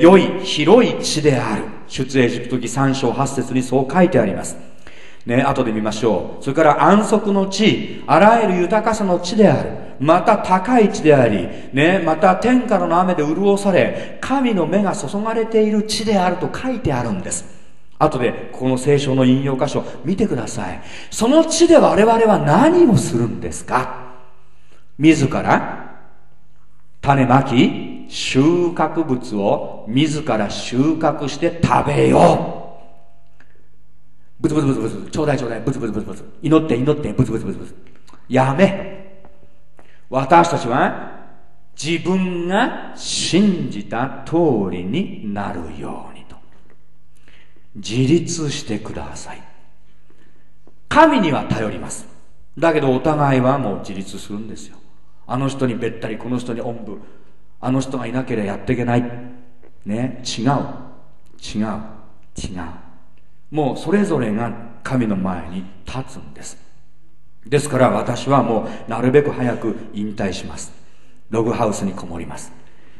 良い、広い地である。出エジプト記3章8節にそう書いてあります。ね、後で見ましょう。それから安息の地、あらゆる豊かさの地である。また高い地であり、ね、また天からの雨で潤され、神の目が注がれている地であると書いてあるんです。後でこの聖書の引用箇所見てください。その地で我々は何をするんですか？自ら種まき、収穫物を自ら収穫して食べよう。ブツブツブツブツ、ちょうだいちょうだい、ブツブツブツブツ、祈って祈って、ブツブツブツブツ。やめ。私たちは自分が信じた通りになるようにと自立してください。神には頼ります。だけどお互いはもう自立するんですよ。あの人にべったり、この人におんぶ、あの人がいなければやっていけないね。違う違う違う。もうそれぞれが神の前に立つんです。ですから私はもうなるべく早く引退します。ログハウスにこもります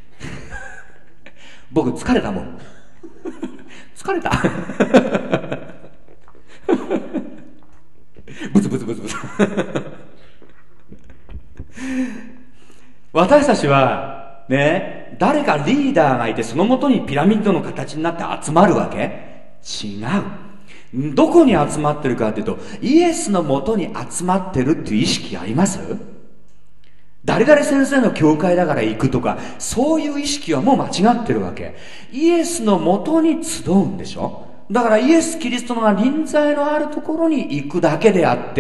僕疲れたもん疲れたブツブツブツブツ私たちは、ね、誰かリーダーがいて、そのもとにピラミッドの形になって集まるわけ？違う。どこに集まってるかっていうと、イエスのもとに集まってるっていう意識あります？誰々先生の教会だから行くとか、そういう意識はもう間違ってるわけ。イエスのもとに集うんでしょ。だからイエス・キリストが臨在のあるところに行くだけであって、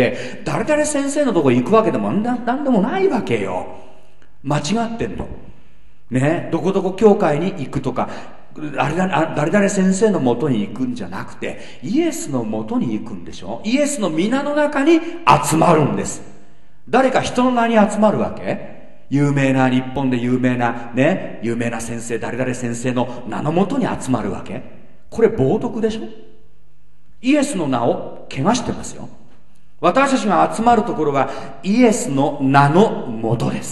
誰々先生のところに行くわけでもなんでもないわけよ。間違ってんの。ね、どこどこ教会に行くとか、誰々先生のもとに行くんじゃなくて、イエスのもとに行くんでしょ。イエスの皆の中に集まるんです。誰か人の名に集まるわけ？有名な、日本で有名なね、有名な先生、誰々先生の名のもとに集まるわけ？これ冒涜でしょ。イエスの名を汚してますよ。私たちが集まるところはイエスの名のもとです。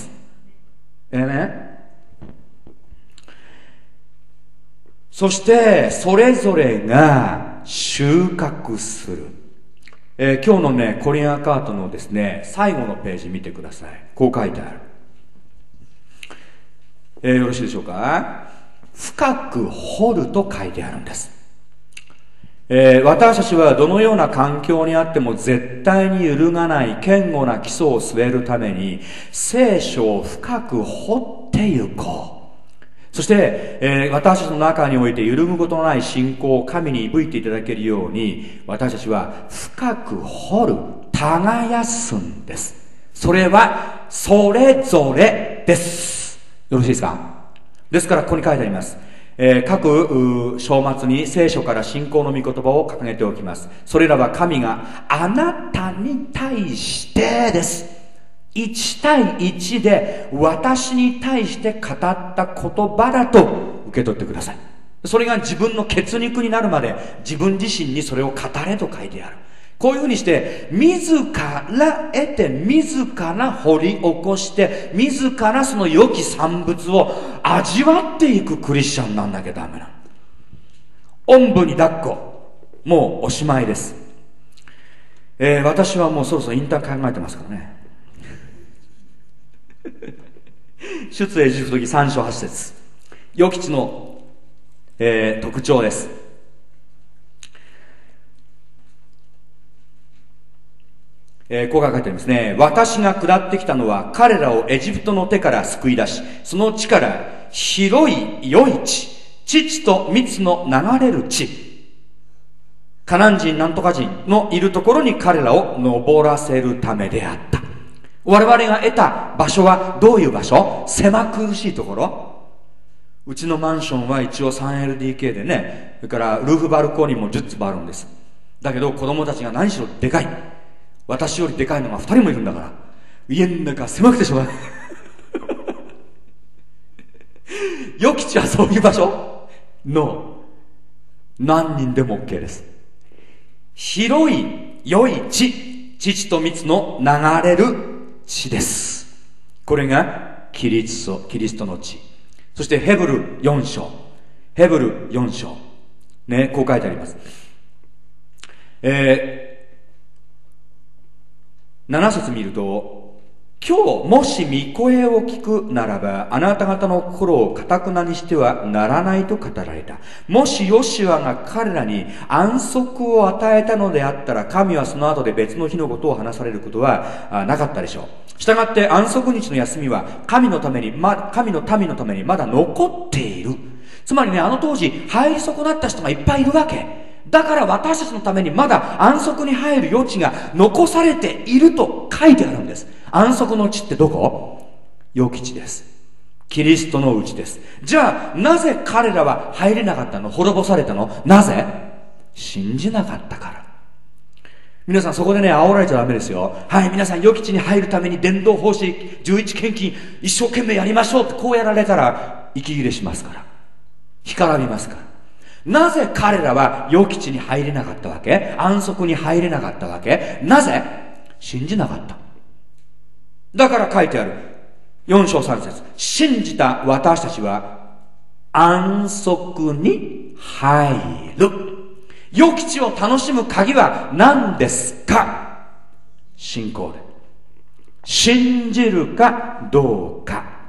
そしてそれぞれが収穫する。今日のね、コリンアカートのですね、最後のページ見てください。こう書いてある。よろしいでしょうか。深く掘ると書いてあるんです。私たちはどのような環境にあっても絶対に揺るがない堅固な基礎を据えるために聖書を深く掘ってゆこう。そして、私たちの中において揺るぐことのない信仰を神に吹いていただけるように、私たちは深く掘る、耕すんです。それはそれぞれです。よろしいですか。ですからここに書いてあります。各章末に聖書から信仰の御言葉を掲げておきます。それらは神があなたに対してです。1対1で私に対して語った言葉だと受け取ってください。それが自分の血肉になるまで自分自身にそれを語れと書いてある。こういうふうにして自ら得て自ら掘り起こして自らその良き産物を味わっていくクリスチャンなんなきゃダメなの。おんぶに抱っこ、もうおしまいです。私はもうそろそろ引退考えてますからね。出エジプト記3章8節、与吉の、特徴です。こう書いてありますね。私が下ってきたのは彼らをエジプトの手から救い出し、その地から広い良い地、乳と蜜の流れる地、カナン人なんとか人のいるところに彼らを登らせるためであった。我々が得た場所はどういう場所？狭苦しいところ。うちのマンションは一応 3LDK でね、それからルーフバルコニーも10坪あるんです。だけど子供たちが何しろでかい。私よりでかいのが2人もいるんだから、家の中狭くてしょうがない。与吉はそういう場所の何人でも OK です。広い良い地、乳と蜜の流れる地です。これがキリストの地。そしてヘブル4章ね、こう書いてあります。7節見ると、今日もし御声を聞くならばあなた方の心を堅くなにしてはならないと語られた。もしヨシュアが彼らに安息を与えたのであったら、神はその後で別の日のことを話されることはなかったでしょう。したがって安息日の休みは神の民のためにまだ残っている。つまりね、あの当時入り損なった人がいっぱいいるわけだから、私たちのためにまだ安息に入る余地が残されていると書いてあるんです。安息の地ってどこ？与吉です。キリストのうちです。じゃあなぜ彼らは入れなかったの？滅ぼされたの？なぜ？信じなかったから。皆さんそこでね、煽られちゃダメですよ。はい、皆さん与吉に入るために伝道奉仕11献金一生懸命やりましょうってこうやられたら息切れしますから、干からびますから。なぜ彼らは与吉に入れなかったわけ？安息に入れなかったわけ？なぜ？信じなかった。だから書いてある4章3節、信じた私たちは安息に入る。与吉を楽しむ鍵は何ですか？信仰で信じるかどうか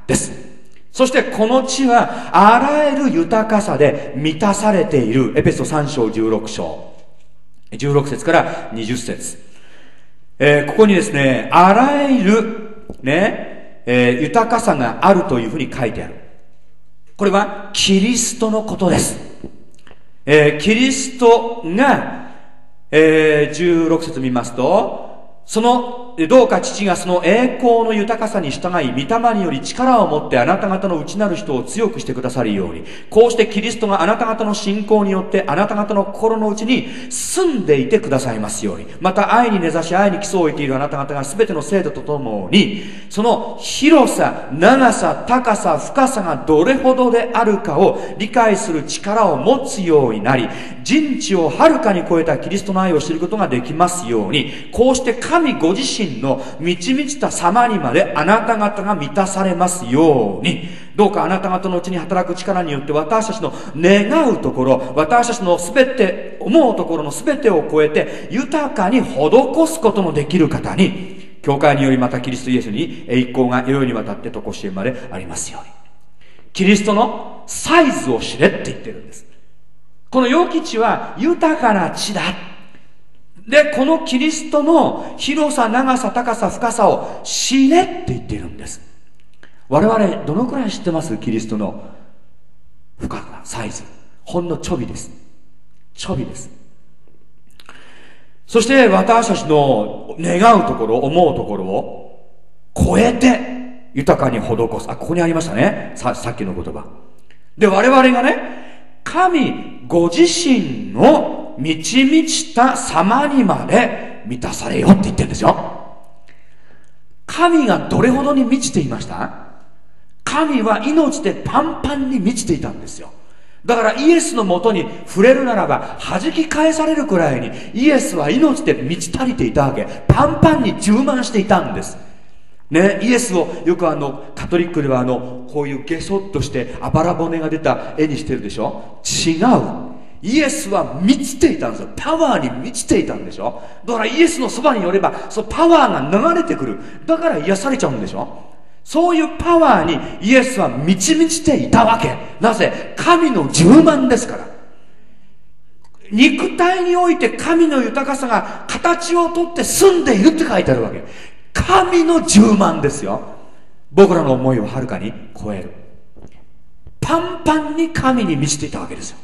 です。そしてこの地はあらゆる豊かさで満たされている。エペソ3章16章。16節から20節。ここにですね、あらゆるね、豊かさがあるというふうに書いてある。これはキリストのことです。キリストが、16節見ますと、どうか父がその栄光の豊かさに従い、御霊により力を持ってあなた方の内なる人を強くしてくださるように、こうしてキリストがあなた方の信仰によってあなた方の心の内に住んでいてくださいますように、また愛に根ざし愛に基礎を置いているあなた方が全ての制度とともに、その広さ、長さ、高さ、深さがどれほどであるかを理解する力を持つようになり、人知をはるかに超えたキリストの愛を知ることができますように、こうして神ご自身の満ち満ちた様にまであなた方が満たされますように、どうかあなた方のうちに働く力によって私たちの願うところ、私たちのすべて思うところのすべてを超えて豊かに施すことのできる方に、教会によりまたキリストイエスに栄光が世々にわたって常しえまでありますように。キリストのサイズを知れって言ってるんです。この良き地は豊かな地だ。で、このキリストの広さ、長さ、高さ、深さを知れって言っているんです。我々、どのくらい知ってます？キリストの深さ、サイズ。ほんのちょびです。ちょびです。そして私たちの願うところ、思うところを超えて豊かに施す。ここにありましたね。さっきの言葉。で、我々がね、神ご自身の満ち満ちた様にまで満たされよって言ってるんですよ。神がどれほどに満ちていました？神は命でパンパンに満ちていたんですよ。だからイエスのもとに触れるならば弾き返されるくらいにイエスは命で満ち足りていたわけ。パンパンに充満していたんですね。イエスをよくカトリックではこういうゲソッとしてあばら骨が出た絵にしてるでしょ。違う。イエスは満ちていたんですよ。パワーに満ちていたんでしょ。だからイエスのそばに寄ればそのパワーが流れてくる。だから癒されちゃうんでしょ。そういうパワーにイエスは満ち満ちていたわけ。なぜ？神の充満ですから。肉体において神の豊かさが形をとって住んでいるって書いてあるわけ。神の充満ですよ。僕らの思いをはるかに超える。パンパンに神に満ちていたわけですよ。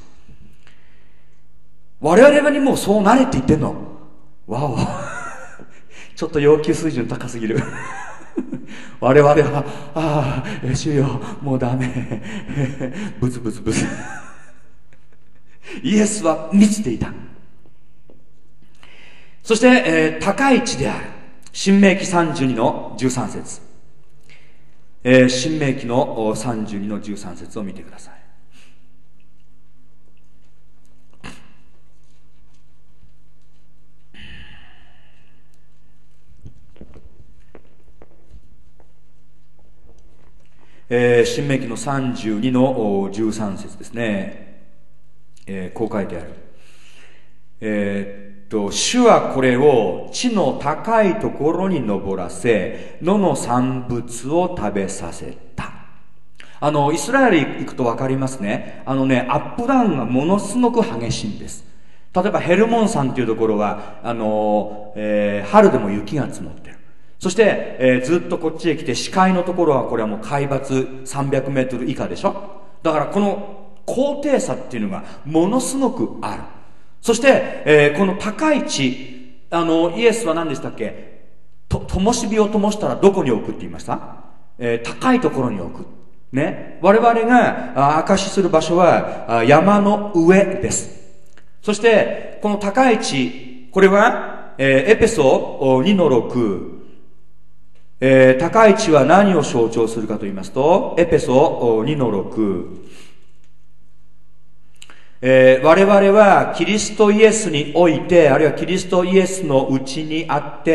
我々にもうそうなれって言ってんの。わおちょっと要求水準高すぎる我々は主よもうダメブツブツブツイエスは満ちていた。そして、高い地である。申命記32の13節、申命記の32の13節を見てください。申命記の32の13節ですね。こう書いてある。主はこれを地の高いところに登らせ、野の産物を食べさせた。イスラエル行くと分かりますね。アップダウンがものすごく激しいんです。例えばヘルモン山っていうところは、春でも雪が積もってる。そして、ずっとこっちへ来て視界のところはこれはもう海抜300メートル以下でしょ。だからこの高低差っていうのがものすごくある。そして、この高い地、イエスは何でしたっけ？灯火を灯したらどこに置くって言いました？高いところに置く。ね。我々が証しする場所は山の上です。そして、この高い地、これは、エペソ2の6、高い地は何を象徴するかと言いますと、エペソ2の6、我々はキリストイエスにおいて、あるいはキリストイエスのうちにあって、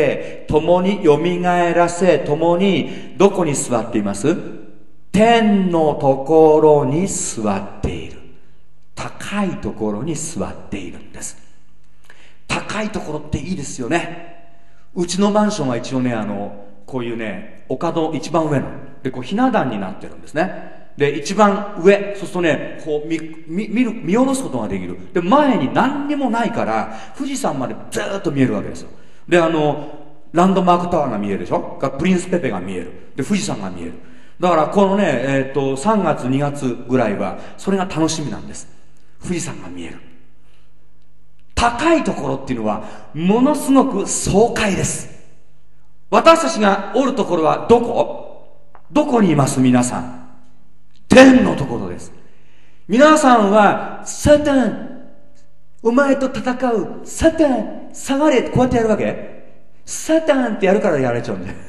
共によみがえらせ、共にどこに座っています？天のところに座っている。高いところに座っているんです。高いところっていいですよね。うちのマンションは一応ね、こういうね、丘の一番上ので、こう、ひな壇になってるんですね。で、一番上、そうするとね、こう見下ろすことができる。で、前に何にもないから、富士山までずーっと見えるわけですよ。で、ランドマークタワーが見えるでしょ、プリンスペペが見える。で、富士山が見える。だからこのね、3月2月ぐらいはそれが楽しみなんです。富士山が見える。高いところっていうのはものすごく爽快です。私たちがおるところはどこにいます？皆さん、天のところです。皆さんはサタン、お前と戦う、サタン下がれってこうやってやるわけ。サタンってやるからやられちゃうんだよ。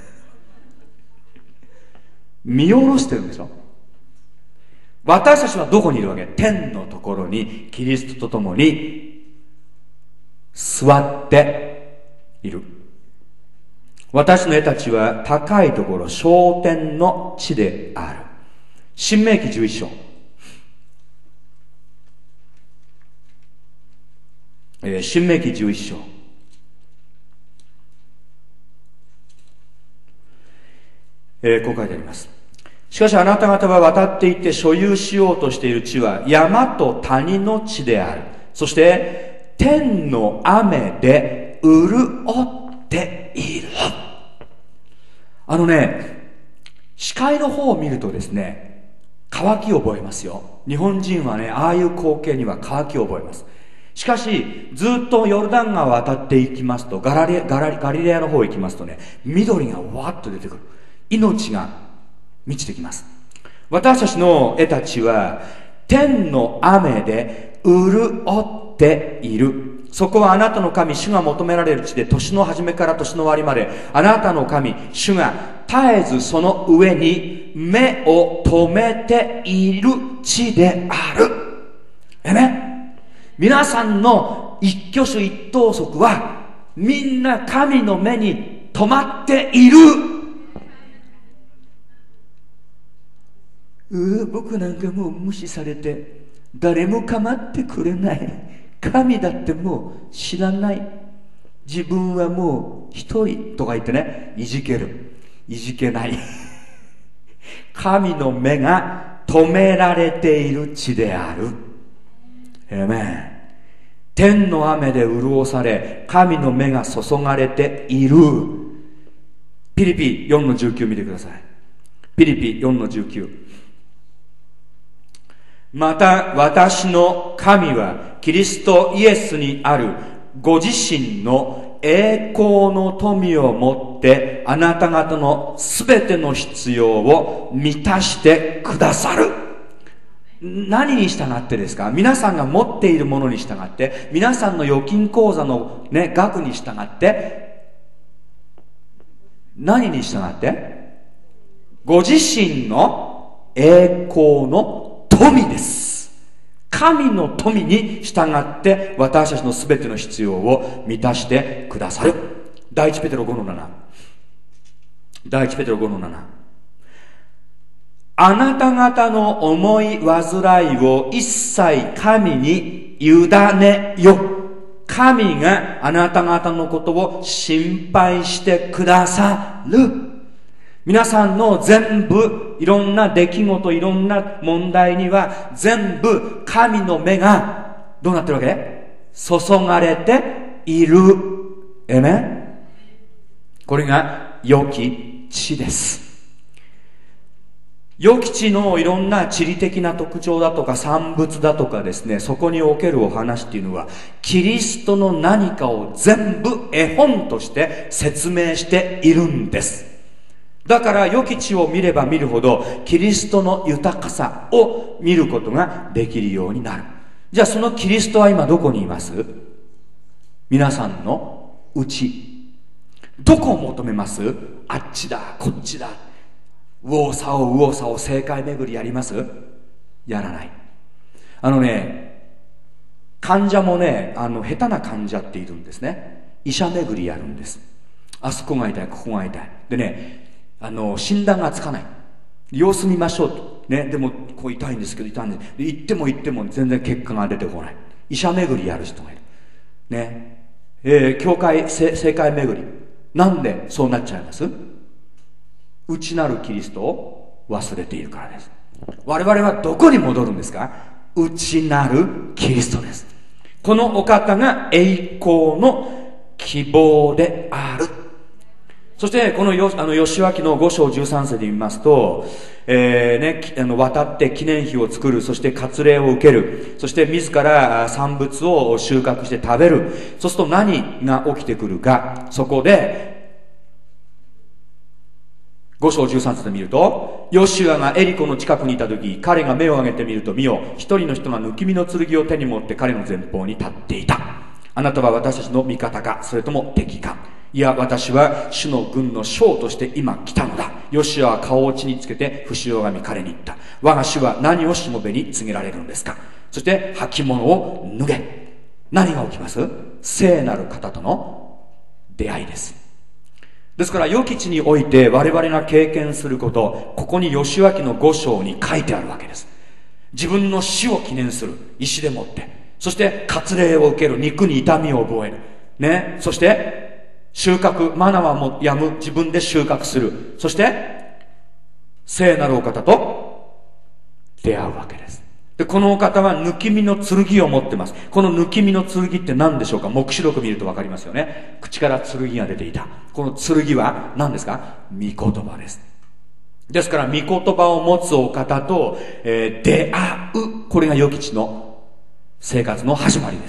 見下ろしてるんでしょ。私たちはどこにいるわけ？天のところにキリストと共に座っている。私の絵たちは高いところ、昇天の地である。申命記11章、申命記11章、こう書いてあります。しかしあなた方は渡っていって所有しようとしている地は山と谷の地である。そして天の雨で潤っている。視界の方を見るとですね、乾きを覚えますよ。日本人はね、ああいう光景には乾きを覚えます。しかしずっとヨルダン川を渡っていきますと、ガリレアの方行きますとね、緑がわっと出てくる。命が満ちてきます。私たちの絵たちは天の雨で潤っている。そこはあなたの神主が求められる地で、年の初めから年の終わりまであなたの神主が絶えずその上に目を留めている地である。皆さんの一挙手一投足はみんな神の目に留まっている。僕なんかもう無視されて誰も構ってくれない。神だってもう知らない。自分はもう一人とか言ってね、いじける。いじけない。神の目が止められている地である。天の雨で潤され、神の目が注がれている。ピリピ 4-19 見てください。ピリピ 4-19。また私の神はキリストイエスにあるご自身の栄光の富をもってあなた方のすべての必要を満たしてくださる。何に従ってですか？皆さんが持っているものに従って、皆さんの預金口座のね、額に従って、何に従って？ご自身の栄光の富です。神の富に従って私たちのすべての必要を満たしてくださる。第一ペテロ 5-7。第一ペテロ 5-7。あなた方の思い煩いを一切神に委ねよ。神があなた方のことを心配してくださる。皆さんの全部、いろんな出来事、いろんな問題には全部神の目がどうなってるわけ？注がれている。これが良き地です。良き地のいろんな地理的な特徴だとか産物だとかですね、そこにおけるお話っていうのはキリストの何かを全部絵本として説明しているんです。だから良き地を見れば見るほどキリストの豊かさを見ることができるようになる。じゃあそのキリストは今どこにいます？皆さんのうち。どこを求めます？あっちだこっちだ、右往左往正解巡りやります？やらない。患者もね、下手な患者っているんですね。医者巡りやるんです。あそこが痛い、ここが痛いでね、診断がつかない。様子見ましょうと。ね、でも、こう痛いんですけど、痛いんです。で、行っても全然結果が出てこない。医者巡りやる人がいる。ね。教会、正解巡り。なんでそうなっちゃいます？内なるキリストを忘れているからです。我々はどこに戻るんですか？内なるキリストです。このお方が栄光の希望である。そしてこの義脇の5章13節で見ますと、渡って記念碑を作る、そして割礼を受ける、そして自ら産物を収穫して食べる。そうすると何が起きてくるか。そこで5章13節で見ると、ヨシュアがエリコの近くにいた時、彼が目を上げてみると、見よ、一人の人が抜き身の剣を手に持って彼の前方に立っていた。あなたは私たちの味方か、それとも敵か。いや、私は主の軍の将として今来たのだ。ヨシュアは顔を地につけて不死をがみ彼に言った。我が主は何をしもべに告げられるのですか。そして履物を脱げ。何が起きます？聖なる方との出会いです。ですから良き地において我々が経験すること、ここに義脇の5章に書いてあるわけです。自分の死を記念する、石でもって、そして割礼を受ける、肉に痛みを覚えるね、そして収穫、マナはもやむ、自分で収穫する、そして聖なるお方と出会うわけです。でこのお方は抜き身の剣を持ってます。この抜き身の剣って何でしょうか。黙示録見ると分かりますよね。口から剣が出ていた。この剣は何ですか。御言葉です。ですから御言葉を持つお方と、出会う、これが良き地の生活の始まりです。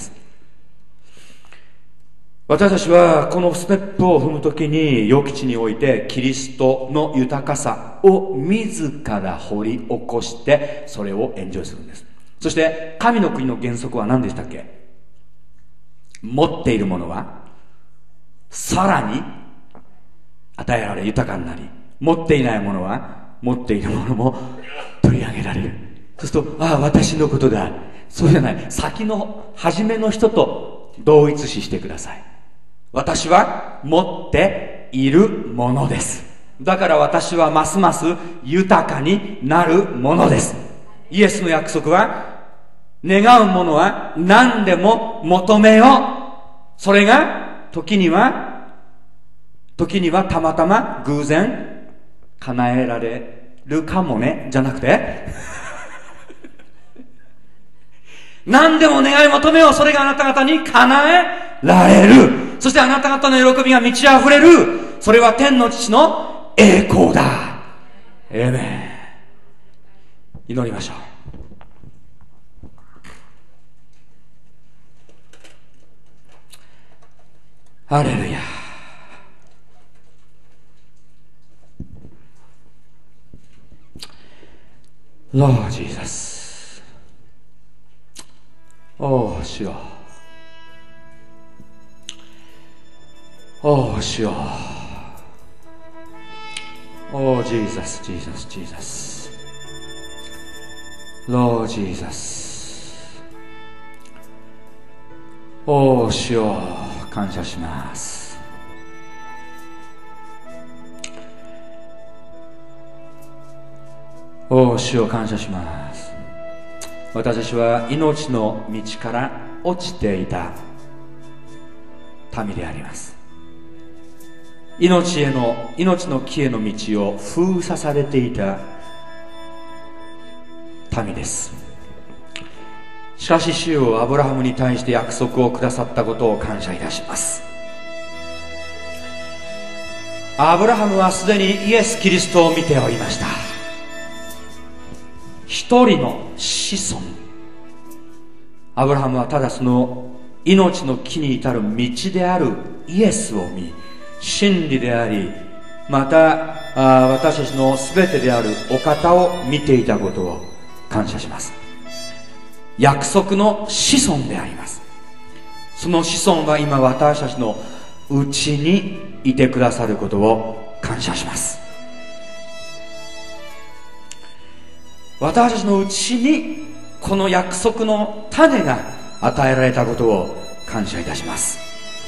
私たちはこのステップを踏むときに良き地においてキリストの豊かさを自ら掘り起こしてそれをエンジョイするんです。そして神の国の原則は何でしたっけ。持っているものはさらに与えられ豊かになり、持っていないものは持っているものも取り上げられる。そうすると、ああ私のことだ、そうじゃない、先の初めの人と同一視してください。私は持っているものです。だから私はますます豊かになるものです。イエスの約束は、願うものは何でも求めよう。それが時にはたまたま偶然叶えられるかもね、じゃなくて何でも願い求めよう。それがあなた方に叶えられる。そしてあなた方の喜びが満ち溢れる。それは天の父の栄光だ。エーメン。祈りましょう。ハレルヤ。Lord Jesus。おお主よ。おお主よ。おおジーザスジーザスジーザス。Lord Jesus。おお主よ、感謝します。おお主よ、感謝します。私たちは命の道から落ちていた民であります。命の木への道を封鎖されていた民です。しかし主よ、アブラハムに対して約束をくださったことを感謝いたします。アブラハムはすでにイエス・キリストを見ておりました。一人の子孫。アブラハムはただその命の木に至る道であるイエスを見、真理であり、また私たちの全てであるお方を見ていたことを感謝します。約束の子孫であります。その子孫は今私たちのうちにいてくださることを感謝します。私たちのうちにこの約束の種が与えられたことを感謝いたします。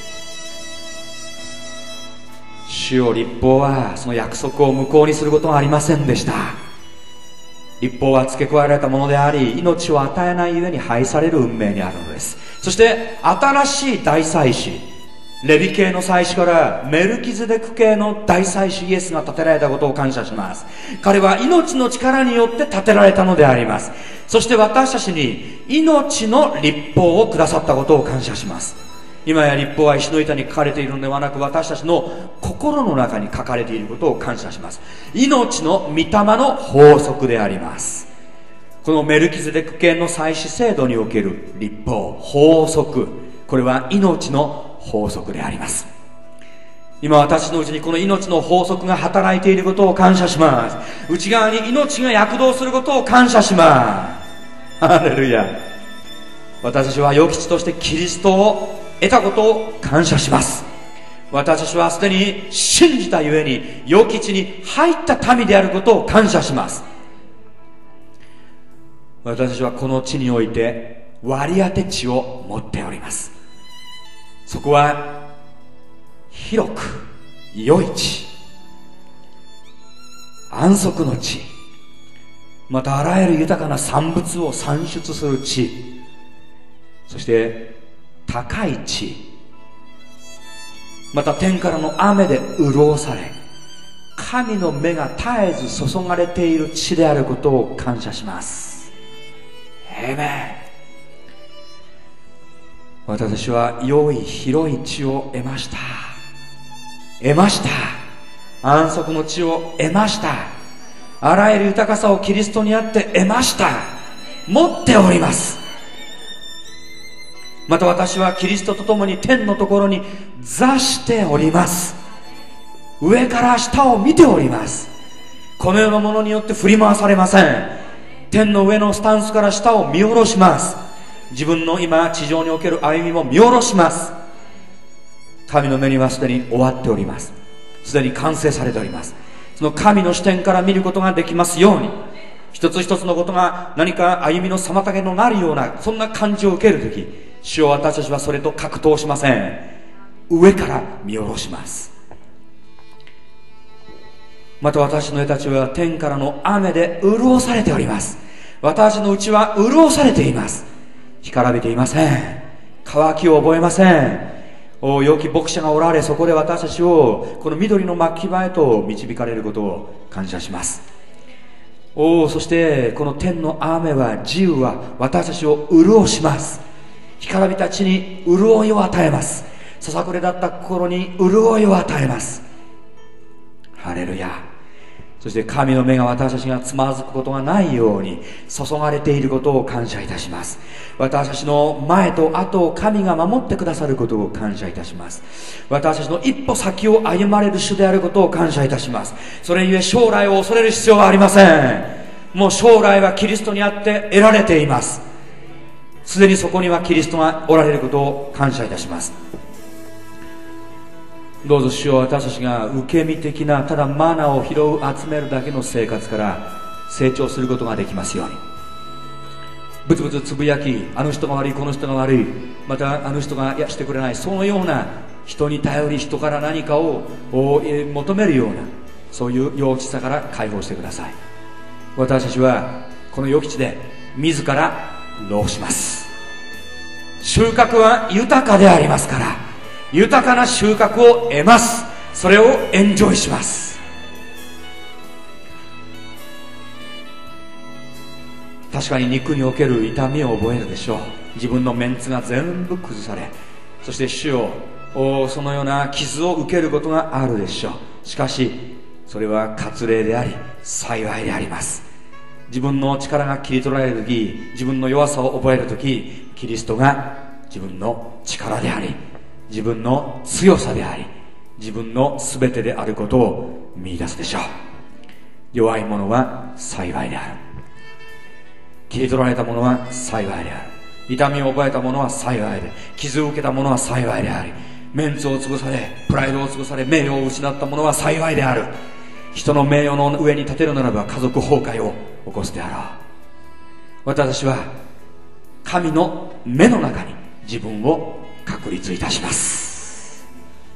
主よ、律法はその約束を無効にすることがありませんでした。律法は付け加えられたものであり、命を与えないゆえに廃される運命にあるのです。そして新しい大祭司、 レビ系の祭司からメルキゼデク系の大祭司イエスが立てられたことを感謝します。彼は命の力によって立てられたのであります。そして私たちに命の律法をくださったことを感謝します。今や律法は石の板に書かれているのではなく、私たちの心の中に書かれていることを感謝します。命の御霊の法則であります。このメルキゼデク系の祭司制度における律法、法則、これは命の法則であります。今私のうちにこの命の法則が働いていることを感謝します。内側に命が躍動することを感謝します。ハレルヤ。私たちは与吉としてキリストを得たことを感謝します。私たちはすでに信じたゆえに与吉に入った民であることを感謝します。私たちはこの地において割り当て地を持っております。そこは広く良い地、安息の地、またあらゆる豊かな産物を産出する地、そして高い地、また天からの雨で潤され神の目が絶えず注がれている地であることを感謝します。アーメン。私は良い広い地を得ました。安息の地を得ました。あらゆる豊かさをキリストにあって得ました。持っております。また私はキリストと共に天のところに座しております。上から下を見ております。この世のものによって振り回されません。天の上のスタンスから下を見下ろします。自分の今地上における歩みも見下ろします。神の目にはすでに終わっております。すでに完成されております。その神の視点から見ることができますように、一つ一つのことが何か歩みの妨げのなるようなそんな感じを受けるとき、主を私たちはそれと格闘しません。上から見下ろします。また私の絵たちは天からの雨で潤されております。私のうちは潤されています。干からびていません。渇きを覚えません。良き牧者がおられ、そこで私たちをこの緑の牧場へと導かれることを感謝します。そしてこの天の雨は、自由は私たちを潤します。干からびた地に潤いを与えます。ささくれだった心に潤いを与えます。ハレルヤ。そして神の目が私たちがつまずくことがないように注がれていることを感謝いたします。私たちの前と後を神が守ってくださることを感謝いたします。私たちの一歩先を歩まれる主であることを感謝いたします。それゆえ将来を恐れる必要はありません。もう将来はキリストにあって得られています。すでにそこにはキリストがおられることを感謝いたします。どうぞ主よ、私たちが受け身的なただマナーを拾う集めるだけの生活から成長することができますように。ブツブツつぶやき、あの人が悪い、この人が悪い、またあの人がしてくれない、そのような人に頼り、人から何かを求めるような、そういう幼稚さから解放してください。私たちはこの与吉で自ら労します。収穫は豊かでありますから、豊かな収穫を得ます。それをエンジョイします。確かに肉における痛みを覚えるでしょう。自分のメンツが全部崩され、そして主をそのような傷を受けることがあるでしょう。しかしそれは割礼であり幸いであります。自分の力が切り取られるとき、自分の弱さを覚えるとき、キリストが自分の力であり、自分の強さであり、自分の全てであることを見出すでしょう。弱い者は幸いである。切り取られた者は幸いである。痛みを覚えた者は幸いで、傷を受けた者は幸いであり、メンツを潰され、プライドを潰され、名誉を失った者は幸いである。人の名誉の上に立てるならば家族崩壊を起こすであろう。私たちは神の目の中に自分を確立いたします。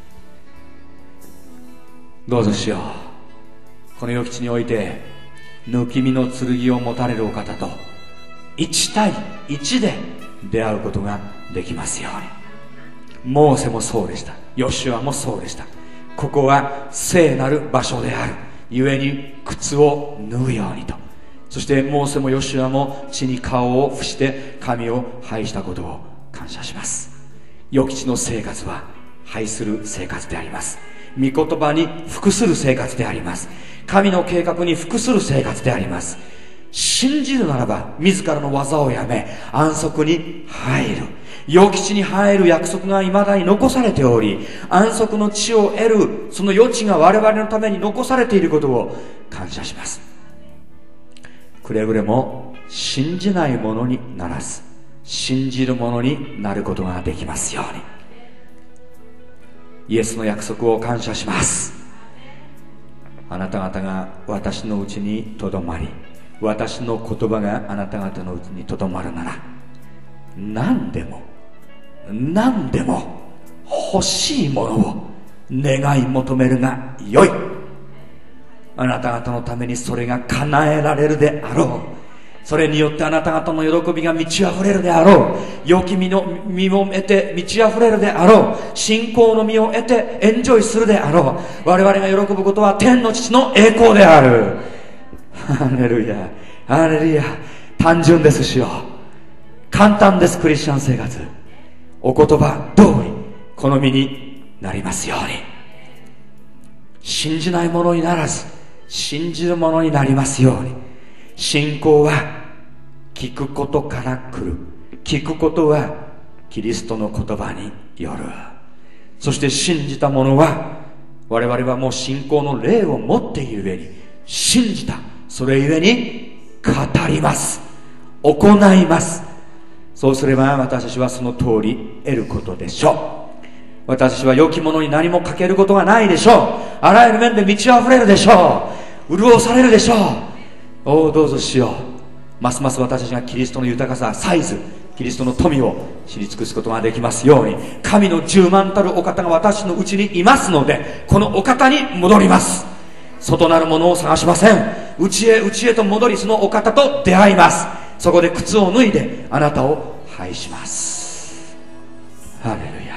どうぞしよう、この与吉において抜き身の剣を持たれるお方と1対1で出会うことができますように。モーセもそうでした。 ヨシュアもそうでした。ここは聖なる場所であるゆえに靴を脱ぐようにと。そしてモーセもヨシュアも地に顔を伏して神を拝したことを感謝します。与吉の生活は拝する生活であります。御言葉に服する生活であります。神の計画に服する生活であります。信じるならば自らの技をやめ安息に入る。与吉に入る約束が未だに残されており、安息の地を得るその余地が我々のために残されていることを感謝します。くれぐれも信じないものにならず信じるものになることができますように。イエスの約束を感謝します。あなた方が私のうちにとどまり私の言葉があなた方のうちにとどまるなら何でも欲しいものを願い求めるがよい。あなた方のためにそれが叶えられるであろう。それによってあなた方の喜びが満ち溢れるであろう。良き実を得て満ち溢れるであろう。信仰の実を得てエンジョイするであろう。我々が喜ぶことは天の父の栄光である。ハレルヤハレルヤ。単純ですしよ、簡単です。クリスチャン生活、お言葉通り好みになりますように。信じないものにならず信じるものになりますように。信仰は聞くことから来る。聞くことはキリストの言葉による。そして信じた者は我々はもう信仰の霊を持っている上に信じたそれゆえに語ります、行います。そうすれば私たちはその通り得ることでしょう。私たちは良きものに何も欠けることがないでしょう。あらゆる面で満ち溢れるでしょう。潤されるでしょう。おお、どうぞしよう。ますます私たちがキリストの豊かさ、サイズ、キリストの富を知り尽くすことができますように。神の10万たるお方が私のうちにいますので、このお方に戻ります。外なるものを探しません。内へと戻り、そのお方と出会います。そこで靴を脱いであなたを拝します。ハレルヤ。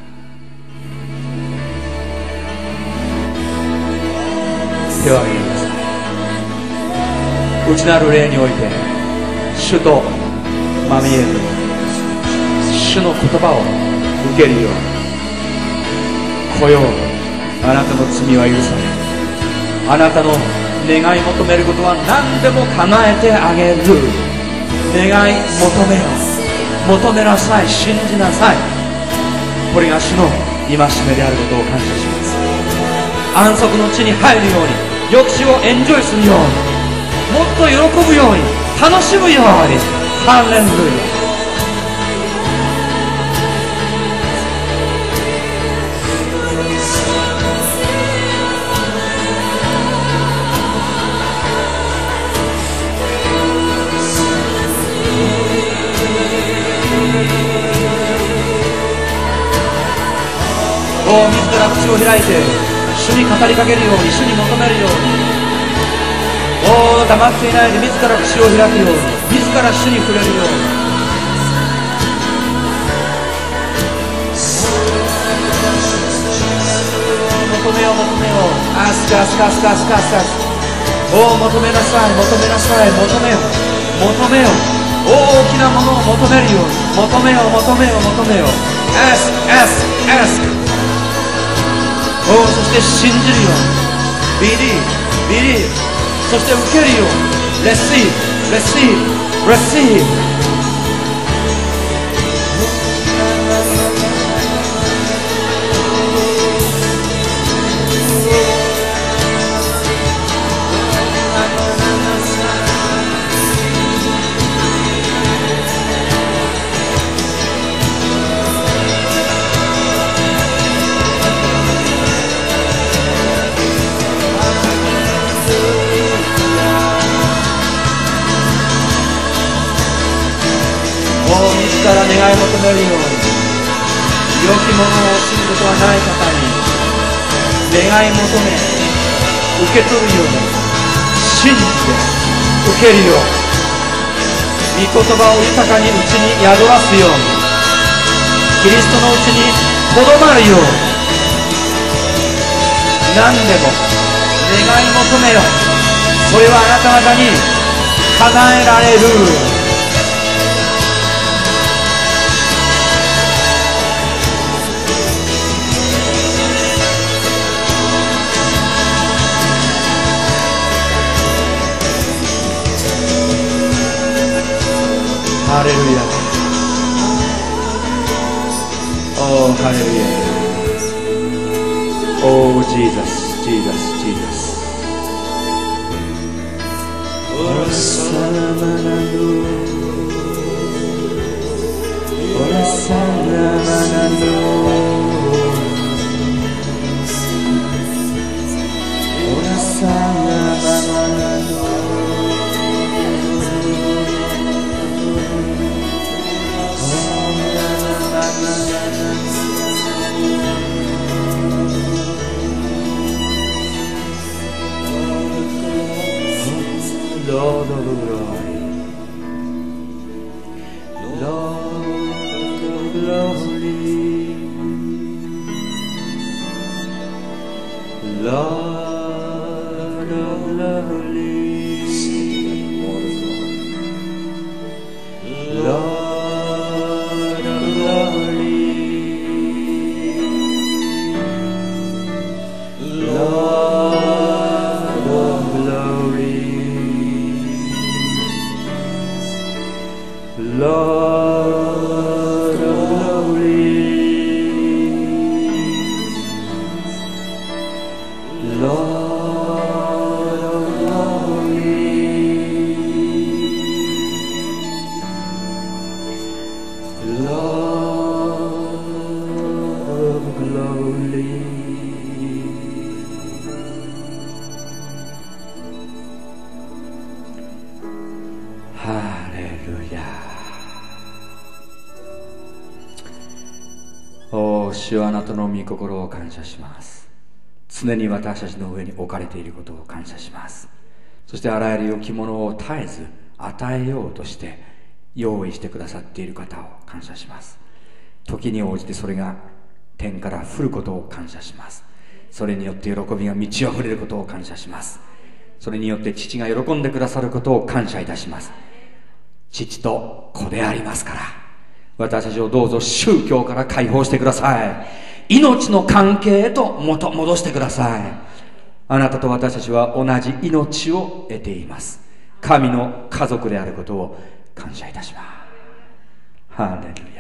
手を挙げてください。内なる霊において主とまみえる主の言葉を受けるように。来よう、あなたの罪は許され、あなたの願い求めることは何でも叶えてあげる。願い求めよ、求めなさい、信じなさい。これが主の戒めであることを感謝します。安息の地に入るように、翌地をエンジョイするように、もっと喜ぶように、楽しむように。ハレルヤ。自ら口を開いて主に語りかけるように、主に求めるように。黙っていないで自ら口を開くように、自ら主に触れるように。求めよう、求めよう。アスカアスカアスカアスカアスカアス。求めなさい、求めなさい、求めよう、求めよう。大きなものを求めるように。求めよう、求めよう、求めよう。Ask, ask, ask。そして信じるように。Believe, believe。そして受けるように。Receive, receive, receive。自ら願い求めるように。良きものを惜しむことはない方に願い求め、受け取るように、信じて受けるように。御言葉を豊かにうちに宿らすように。キリストのうちにとどまるように。 何でも願い求めよ。それはあなた方に叶えられる。ハレルヤ。おーハレルヤ。おージーザスジーザスジーザス。オラサマナノオラサマナノオラサマナノLord of glory, Lord of glory, Lord of glory, Lord of glory, Lord of glory. Lord of glory, Lord of glory, Lord of glory. Hallelujah. おー、主はあなたの御心を感謝します。常に私たちの上に置かれていることを感謝します。そしてあらゆる良きものを絶えず与えようとして用意してくださっている方を感謝します。時に応じてそれが天から降ることを感謝します。それによって喜びが満ち溢れることを感謝します。それによって父が喜んでくださることを感謝いたします。父と子でありますから、私たちをどうぞ宗教から解放してください。命の関係へと戻してください。あなたと私たちは同じ命を得ています。神の家族であることを感謝いたします。ハレルヤ。